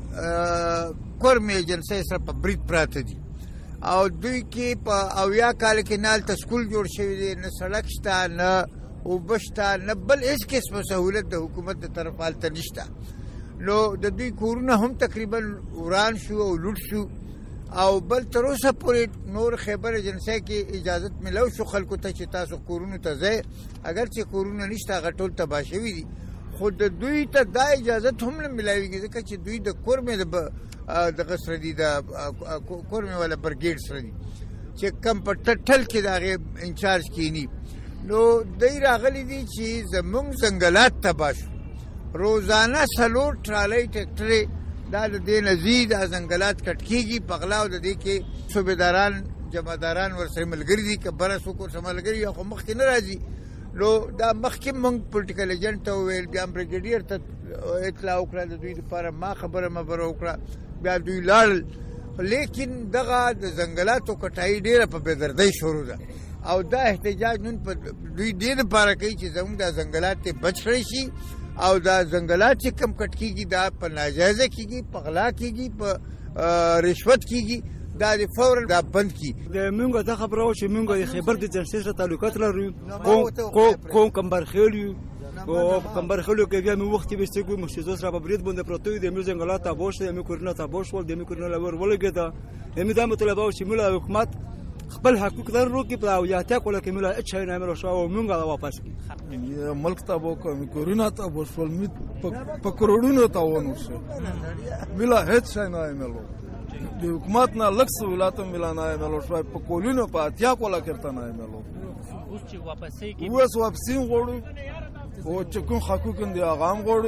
د کورم ایجنسۍ سره په برید پراته دي او دوی کې په اویا کال کې نه هلته سکول جوړ شوي دی نه سړک شته نه اوبه شته نه بل هېڅ قسمه سهولت د حکومت د طرف هلته نشته. نو د دوی کورونه هم تقریبا وران شو او لوټ شو او بل تر اوسه پورې نور خیبر ایجنسۍ کې اجازت ملو شو خلکو ته چې تاسو کورونو ته ځئ اگر چې کورونه نشته هغه ټول تباه شوي دي خو د دوی ته دا اجازت هم نه ملاویږي ځکه چې دوی د کورمې د دغه سره دي د کورمې والا برګیډ سره دي چې کم په ټل کې د هغې انچارج کینی. نو دوی راغلي دي چې زموږ ځنګلات تباه شو روزانه څلور ټرالۍ ټرکټرې دا د دې نه ځي دا ځنګلات کټ کېږي په غلا او د دې کې صوبېداران جمعداران ورسره ملګري دي که بره څوک ورسره ملګري یا خو مخکې نه راځي. نو دا مخکې موږ پولیټیکل ایجنټ ته وویل بیا بریګیډیر ته اطلاع وکړه د دوی لپاره ما خبره مبره وکړه بیا دوی لاړل لیکن دغه د ځنګلاتو کټایي ډېره په بېدردۍ شروع ده او دا احتجاج نن په دوی دې دپاره کوي چې زموږ دا ځنګلات یې بچ کړی شي او دا ځنګلات چې کم کټ کېږي دا په ناجایزه کېږي په غلا کېږي په رشوت کېږي دا د فورا دا بند کی د مونږه دا خبره و چې مونږه د خیبر د ایجنسۍ سره تعلقات لرو کوم کمبرخیل یو او کمبرخیلو کې بیا مې وخت به ستګو مشیزو سره په برید باندې پروت دی د مې ځنګلات تابو شو د مې کورونه تابو شو د مې کورونه لور ولګیدا د مې دا مطلب او چې مولا حکومت خپل حقوق لرو کې په او یاته کوله کې مولا اچ نه مې شو او مونږه واپس کی ملک تابو کوم کورونه تابو شو مې په کروڑونو تاونه شو بلا هیڅ نه ملو د حکومت نه لکس ولاتم ملانه ملو شوی په کولونو په اتیا کولا کرته نه ملو اوس چې واپسې کې اوس واپسین غوړو او چې کوم حقوق دي هغه هم غوړو.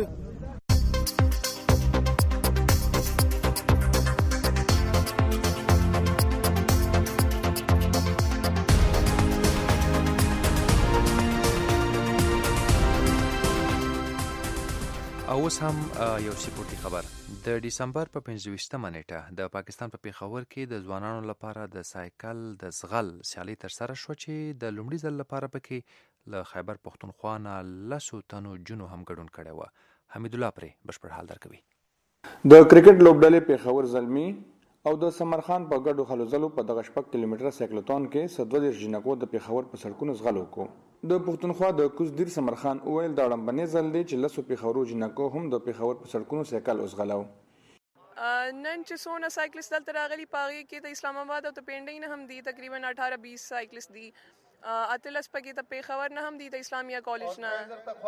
اوس هم یو سپورتي خبر د ډیسمبر په پنځه ویشتمه نیټه د پاکستان په پیښور کې د ځوانانو لپاره د سایکل د ځغل سیالي ترسره شوه چې د لومړي ځل لپاره پکې له خیبر پښتونخوا نه لسو تنو جنو هم ګډون کړی وه. حمید الله پرې بشپړ حال درکوي. د کرکټ لوبډلې پیښور زلمی او د سمرخان په ګډو هلو ځلو په دغه شپږ کیلومتره سایکلوتون کې سدوه دېرش جنکو د پیښور په سړکونو ځغل وکړو. د پښتونخوا د کوزدیر سمرخان وویل دا ړمبنې ځل دی چې لسو پیښورو جنکو هم د پیښور په سړکونو سایکل وځغلاو. نن چې څونه سایکلست دلته راغلي په هغې کې د اسلام آباد او د پینډۍ نه هم دي تقریبا اټھاره بیس سایکلست دي اتلس پکې د پیښور نه هم دي د اسلامیه کالج نه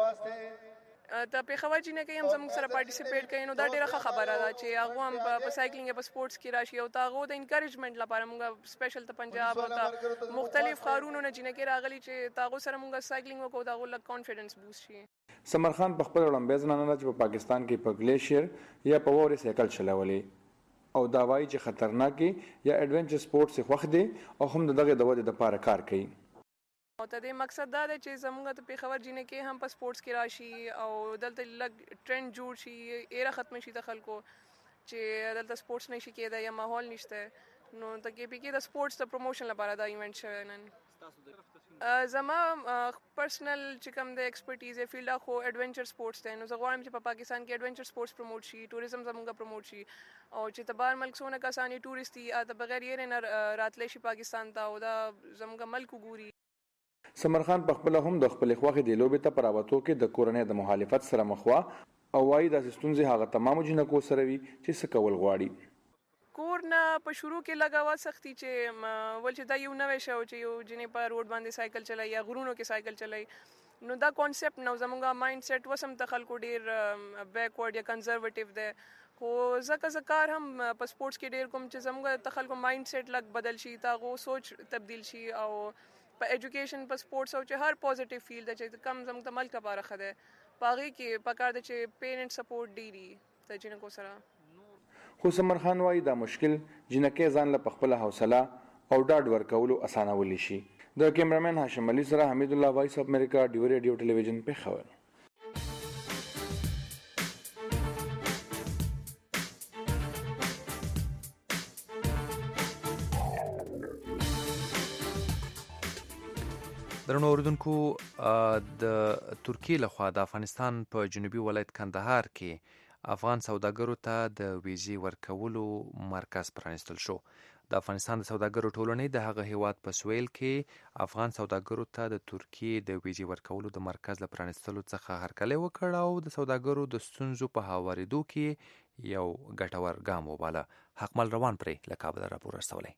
د پیښور جنکۍ هم زموږ سره پارټیسپیټ کوي نو دا ډېره ښه خبره ده چې هغو هم په سایکلینګ یا په سپورټس کې راشي او د هغو د انکریجمنټ لپاره موږ سپیشل ته پنجاب او د مختلف ښارونو نه جنکۍ راغلي چې د هغو سره موږ سایکلینګ وکړو د هغو لږ کانفیډنس بوست شي. سمرخان په خپل وړاندیز نه نه چې په پاکستان کې په ګلیشیر یا په ووري سایکل چلولې او دا وایي چې خطرناکي یا ایڈونچر سپورټس خوښ دي او هم دغه د ودې لپاره کار کوي. او ته د مقصد دا دی چې زموږ د پیښور جنکۍ هم په سپورټس کې راشي او دلته لږ ټرینډ جوړ شي ایره ختم شي د خلکو چې دلته سپورټس نشي کېدای یا ماحول نشته نو د کې پی کې د سپورټس د پروموشن لپاره دا ایونت شوی نن. زما پرسنل چې کوم د ایکسپرټیز یې فیلډ خو ایډونچر سپورټس دی نو زه غواړم چې په پاکستان کې ایډونچر سپورټس پروموټ شي ټوریزم زموږ پروموټ شي او چې د بهر ملک څونه کسان ټوریست دي د بغیر یې نه راتلی شي پاکستان ته او دا زموږ ملک وګوري. سمرخان په خپل هم د خپل خوخي د لوبې ته پراوتو کې د کورنۍ د مخالفت سره مخوا او وايي د ستونزې هغه تمام جنکو سره وي چې څه کول غواړي. کور نه په شروع کې لګاوه سختي چې ول چې دا یو نوې شو چې یو جنې په روډ باندې سایکل چلای یا غرونو کې سایکل چلای نو دا کانسپټ نو زموږه مایند سیټ وسم ته خلکو ډیر بیکورډ یا کنزرویټیو ده خو ځکه ځکار هم په سپورتس کې ډیر کوم چې زموږه ته خلکو مایند سیټ لګ بدل شي تاغو سوچ تبدیل شي او په ایجوکیشن په سپورتس او چې هر پوزټیو فیلډ چې کم زموږ ته ملک لپاره خده پاغي کې پکار د چې پیرنټ سپورټ ډیری ته جنکو سره. خو سمرخان وايي دا مشکل جنکه ځان له خپل حوصله او ډاډ ورکولو اسانه شي. د کیمرامین هاشم علي سره حمید الله وایس اف امریکا ډیو ریډیو ټلویزیون په خبر. درنو اوریدونکو د ترکیې لخوا د افغانستان په جنوبي ولایت کندهار کې افغان سوداګرو ته د ویزې ورکولو مرکز پرانیستل شو. د افغانستان د سوداګرو ټولنې د هغه هیواد په سویل کې افغان سوداګرو ته د ترکیې د ویزې ورکولو د مرکز له پرانیستلو څخه هرکلی وکړ او د سوداګرو د ستونزو په هوارېدو کې یو ګټور ګام وباله. حقمل روان پرې له کابل راپور رسولی.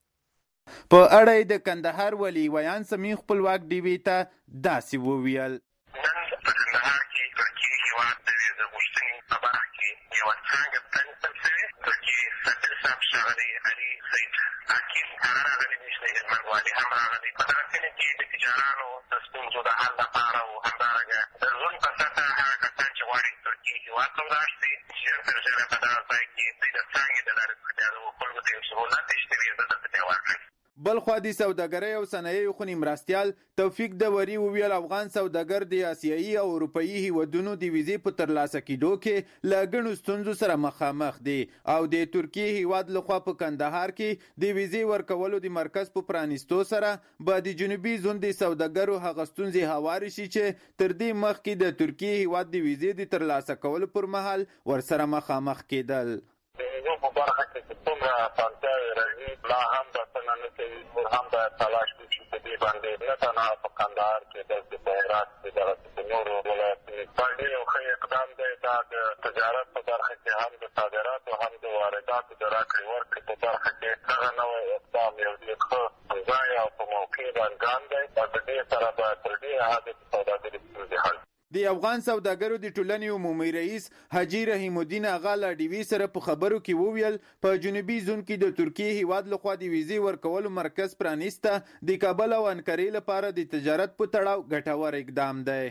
په اړه د کندهار ولی ویان سمین خپلواک ډیوی ته داسې وویل. نن په کندهار کې ترکیې هیواد د ویزې غوښتنې په برخه کې یوه څانګه پرانیستل شوې. ترکیې صدر صاحب ښاغلی علي سید حکیم هغه راغلی دی چې د هلمند والي هم راغلی. په دغه سیمه کې د تجارانو د ستونزو د حل لپاره او همدارنګه د ژوند په سطحه هغه کسان چې غواړي ترکیې هیواد ته ولاړ شي ژر تر ژره په دغه ځای کې دوی د څانګې د لارې څخه د هغو خلکو ته یو سهولت چې د ویزې دلته ته ورکړي. بل خوا د سوداګرۍ او صنایعو خونې مرستیال توفیق دوري وویل افغان سوداګر د آسیایي او اروپایي هیوادونو د ویزې په ترلاسه کېدو کې له ګڼو ستونزو سره مخامخ دي او د ترکیې هیواد لخوا په کندهار کې د ویزې ورکولو د مرکز په پرانیستو سره به د جنوبي زون د سوداګرو هغه ستونزې هوارې شي چې تر دې مخکې د ترکیې هیواد د ویزې د ترلاسه کولو پر مهال ورسره مخامخ کېدل. د ویزو په برخه کې چې څومره اسانتیاوې راځي لا هم دا څنګه نه کوي نور هم باید تلاش وشي چې په دې باندې نه تنها په کندهار کې داسې په هرات کې دغسې په نورو ولایتونو دا ډېر یو ښه اقدام دی. دا د تجارت په برخه کې هم د صادراتو هم د وارداتو د راکړې ورکړې په برخه کې دغه نوی اقدام یو ډېر ښه ځای او په موقع باندې ګام دی او د دې سره به تر ډېره حده د سوداګرۍ ستونزې حل. د افغان سوداګرو د ټولنې عمومي رئیس حاجي رحیم الدین اغا له ډیوي سره په خبرو کې وویل په جنوبي زون کې د ترکیې هیواد لخوا د ویزې ورکولو مرکز پرانیسته د کابل او انکرې لپاره د تجارت په تړاو ګټور اقدام دی.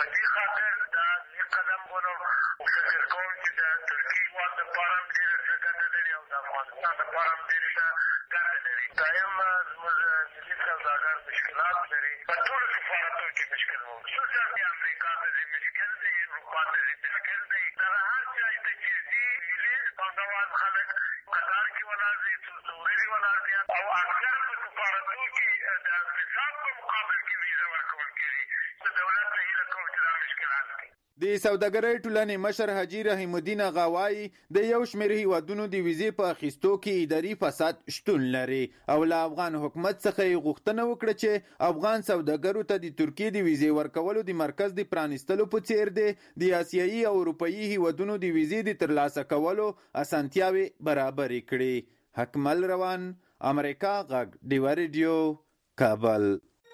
د سوداګرۍ ټولنې مشر حاجي رحیم الدین اغا وایي د یو شمېر هیوادونو د ویزې په اخیستو کې اداري فساد شتون لري او له افغان حکومت څخه یې غوښتنه وکړه چې افغان سوداګرو ته د ترکیې د ویزې ورکولو د مرکز د پرانیستلو په څیر دی د آسیایي او اروپایي هیوادونو د ویزې د ترلاسه کولو اسانتیاوې برابرې کړي. حکمل روان امریکا غږ ډیوه ریډیو کابل.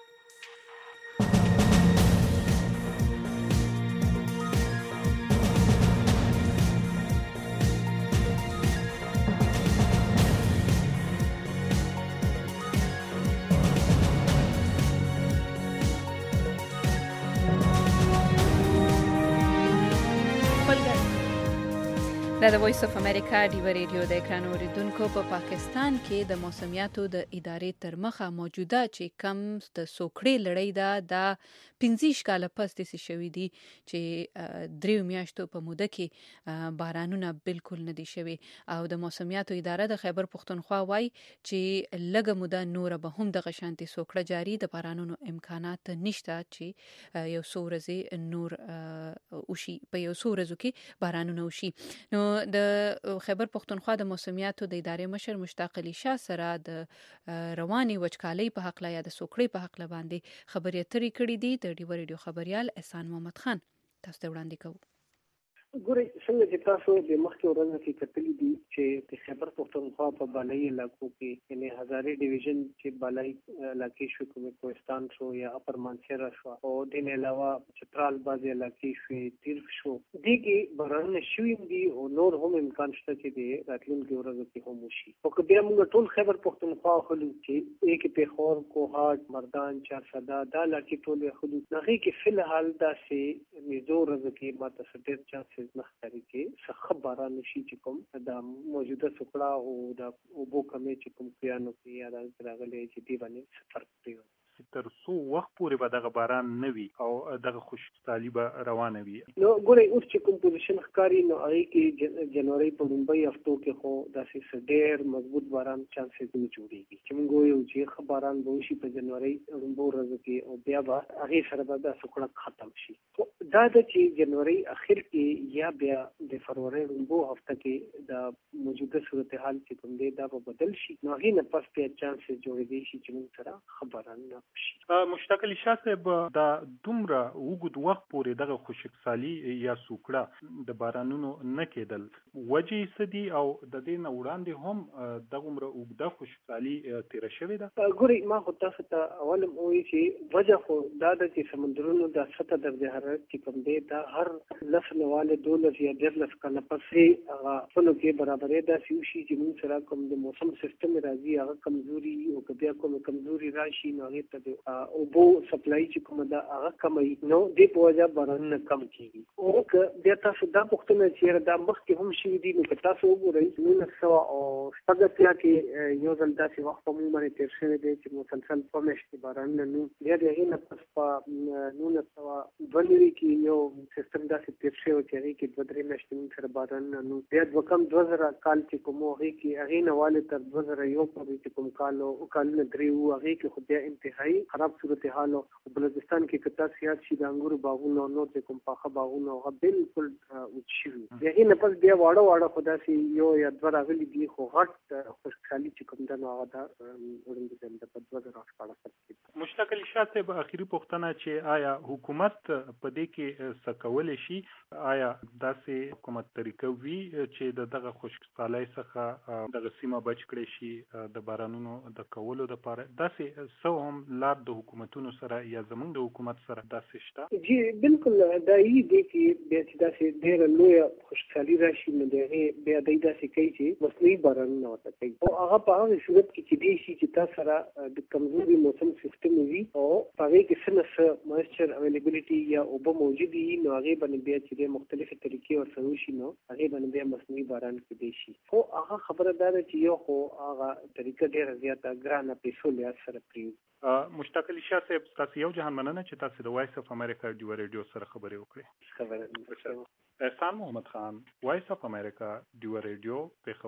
د وایس اف امریکا ډیوه ریډیو د اکران اوریدونکو په پاکستان کې د موسمیاتو د ادارې تر مخه موجوده چې کم د سوکړې لړۍ ده د پنځه کاله پس د شوې دي چې دریو میاشتو په موده کې بارانونه بالکل نه دي شوي او د موسمیاتو اداره د خیبر پختونخوا وایي چې لږه موده نور به هم د غشانتي سوکړه جاری د بارانونو امکانات نشته چې یو څو ورځې نور وشي په یو څو ورځو کې بارانونه وشي. نو د خیبر پښتونخوا د موسمیاتو د ادارې مشر مشتاق علي شاه سره د رواني وچکالۍ په حق لا یا د سوکړې په حق لا باندې خبرې اترې کړې دي. د ډیو ریډیو خبريال احسان محمد خان تاسو ته وړاندې کوو. ګوري څنګه چې تاسو د مخکې ورځ کې کتلې دي چې د خیبر پښتونخوا په بالای علاقو کې یعنی هزارې ډیویژن چې بالای علاقې شو کوم کوهستان شو یا اپر مانسیرا شو او د نه علاوه چترال بازي علاقې شو تیر شو دي کې باران شوي دي او نور هم امکان شته چې د راتلونکي ورځو کې هم وشي. او که بیا موږ ټول خیبر پښتونخوا خلو چې یک پیښور کوهاټ مردان چارسده دا علاقې ټول خلو هغه کې فل حال دا سي میزو ورځ کې ماته ستر چانس نختاري کې څخه باران شي چې کوم دا موجوده سکړه او دا وبو کمې چې کوم پیانو کې یا دا راغلي چې دی باندې فرق دی. تر څو وخت پورې به دغه باران نه وي او دغه خشکسالي به روانه وي؟ نو ګورئ اوس چې کوم پوزیشن ښکاري نو هغه کې جنوري په لومړۍ هفتو کې خو داسې ډېر مضبوط باران چانسز نه جوړېږي چې موږ وایو چې باران به وشي په جنوري لومړۍ ورځو کې او بیا به هغه سره به دا سکړه ختم شي. دا د چې جنوري اخر کې یا بیا د فروری لومړۍ هفته کې د موجوده صورتحال چې کوم دی دا به بدل شي نو هغه نه پس بیا چانسز جوړېږي چې موږ سره خبران نه مشتاق علي شاه صاحب دا دومره وګد وخت پورې دغه خشکسالي یا سوکړه د بارانونو نه کېدل وجې سدي او د دې نه وړاندې هم دغه عمر وګده خشکسالي تیر شوې ده؟ ګوري ما خو تاسو ته اول مو وی چې وجه خو دا د چې سمندرونو د سطح درجه حرارت چې کوم دی دا هر لس نواله دولس یا ډېر کله پسې هغه فلو کې برابرې دا شي چې موږ سره کوم د موسم سیستم راځي هغه کمزوري او کبیا کوم کمزوري راشي نو هغه ته او بو سپلای چې کوم دا هغه کمای نو د په وجه باران کم کیږي. او که بیا تاسو دا پوښتنه چې دا مخکې هم شوي دي نو که تاسو وګورئ نو نو او شپږ کې یو ځل داسې وخت په موږ باندې تیر شوی دی چې مسلسل په میاشت کې باران نه نو بیا د هغې نه پس په نولس سوه دوه نوي کې یو سیستم داسې تیر شوی چې هغې کې دوه درې میاشتې موږ سره باران نه نو بیا دوه کم دوه زره کال چې کوم هغې کې هغې نه والې تر دوه زره یو پورې چې کوم کال او کالونه درې وو هغې کې خو بیا انتهایي خراب صورتحال او بلوچستان کې کتا سیاست شي د انګورو باغونو او نور د کوم پاخه باغونو هغه بالکل وچشي دغه نه پس بیا واړه واړه خدا سي یو یا دوه راغلي دي خو غټ خوشحالي چې کوم دا نو هغه دا وړاندې د په دوه زره شپږ. مشتاق علي شاه صاحب اخیری پوښتنه چې آیا حکومت په دې کې څه کولی شي؟ آیا داسې حکومت طریقه وي چې د دغه خشکسالۍ څخه دغه سیمه بچ کړي شي د بارانونو د کولو لپاره داسې څه هم لار د حکومتونو سره یا زمونږ د حکومت سره داسې شته؟ جی بالکل دا یی دی چې بیا چې داسې ډېر لوی خوشحالي راشي نو دغه بیا د داسې کوي چې مصنوعي باران نه وته کوي او هغه په هغه صورت کې چې دی شي چې تاسو سره د کمزوري موسم سیستم وي او هغه کې څه مویسچر اویلیبিলিټي یا اوبه موجود وي نو هغه باندې بیا چې مختلفه طریقې ورسره شي نو هغه باندې بیا مصنوعي باران کې دی شي. خو هغه خبره ده چې یو خو هغه طریقه ډېر زیاته ګرانه پیسو لیا سره پریو. مشتاق علي شاه صاحب تاسو یو جهان مننه چې تاسو د وایس اف امریکا ډیو ریډیو سره خبرې وکړې. خبره احسان محمد خان وایس اف امریکا ډیو ریډیو په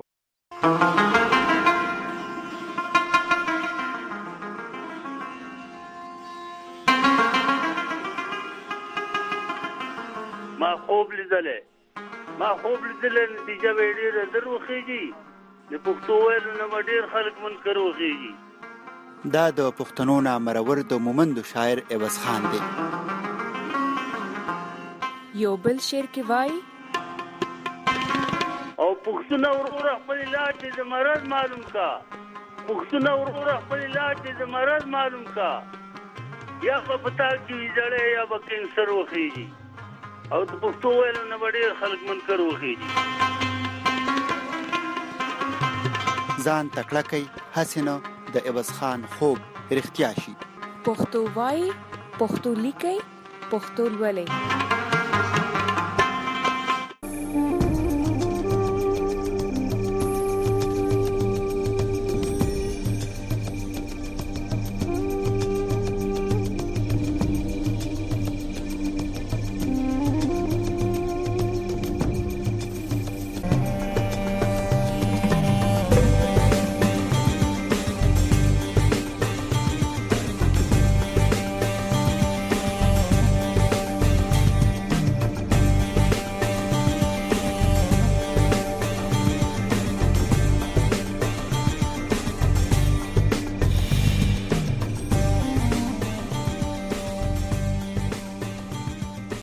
ما خوب لیدلې ما خوب لیدلې نتیجه به ډېره در وخېږي د پښتو ویلو نه ډېر خلک منکر وخېږي. دا د پښتنو نه مرور د مومندو شاعر عوض خان دی. یو بل شعر کې وایي او پښتون ورور خپل علاج د مرض معلوم کا پښتون ورور خپل علاج د مرض معلوم کا یا په پتا کې ویځړې یا به کینسر وخېږي او د پښتو ویلو نه ډېر خلک منکر وخېږي. ځان تکړه کوي هسې نه د عوض خان خوب رښتیا شي. پښتو وایي پښتو لیکي پښتو لولئ.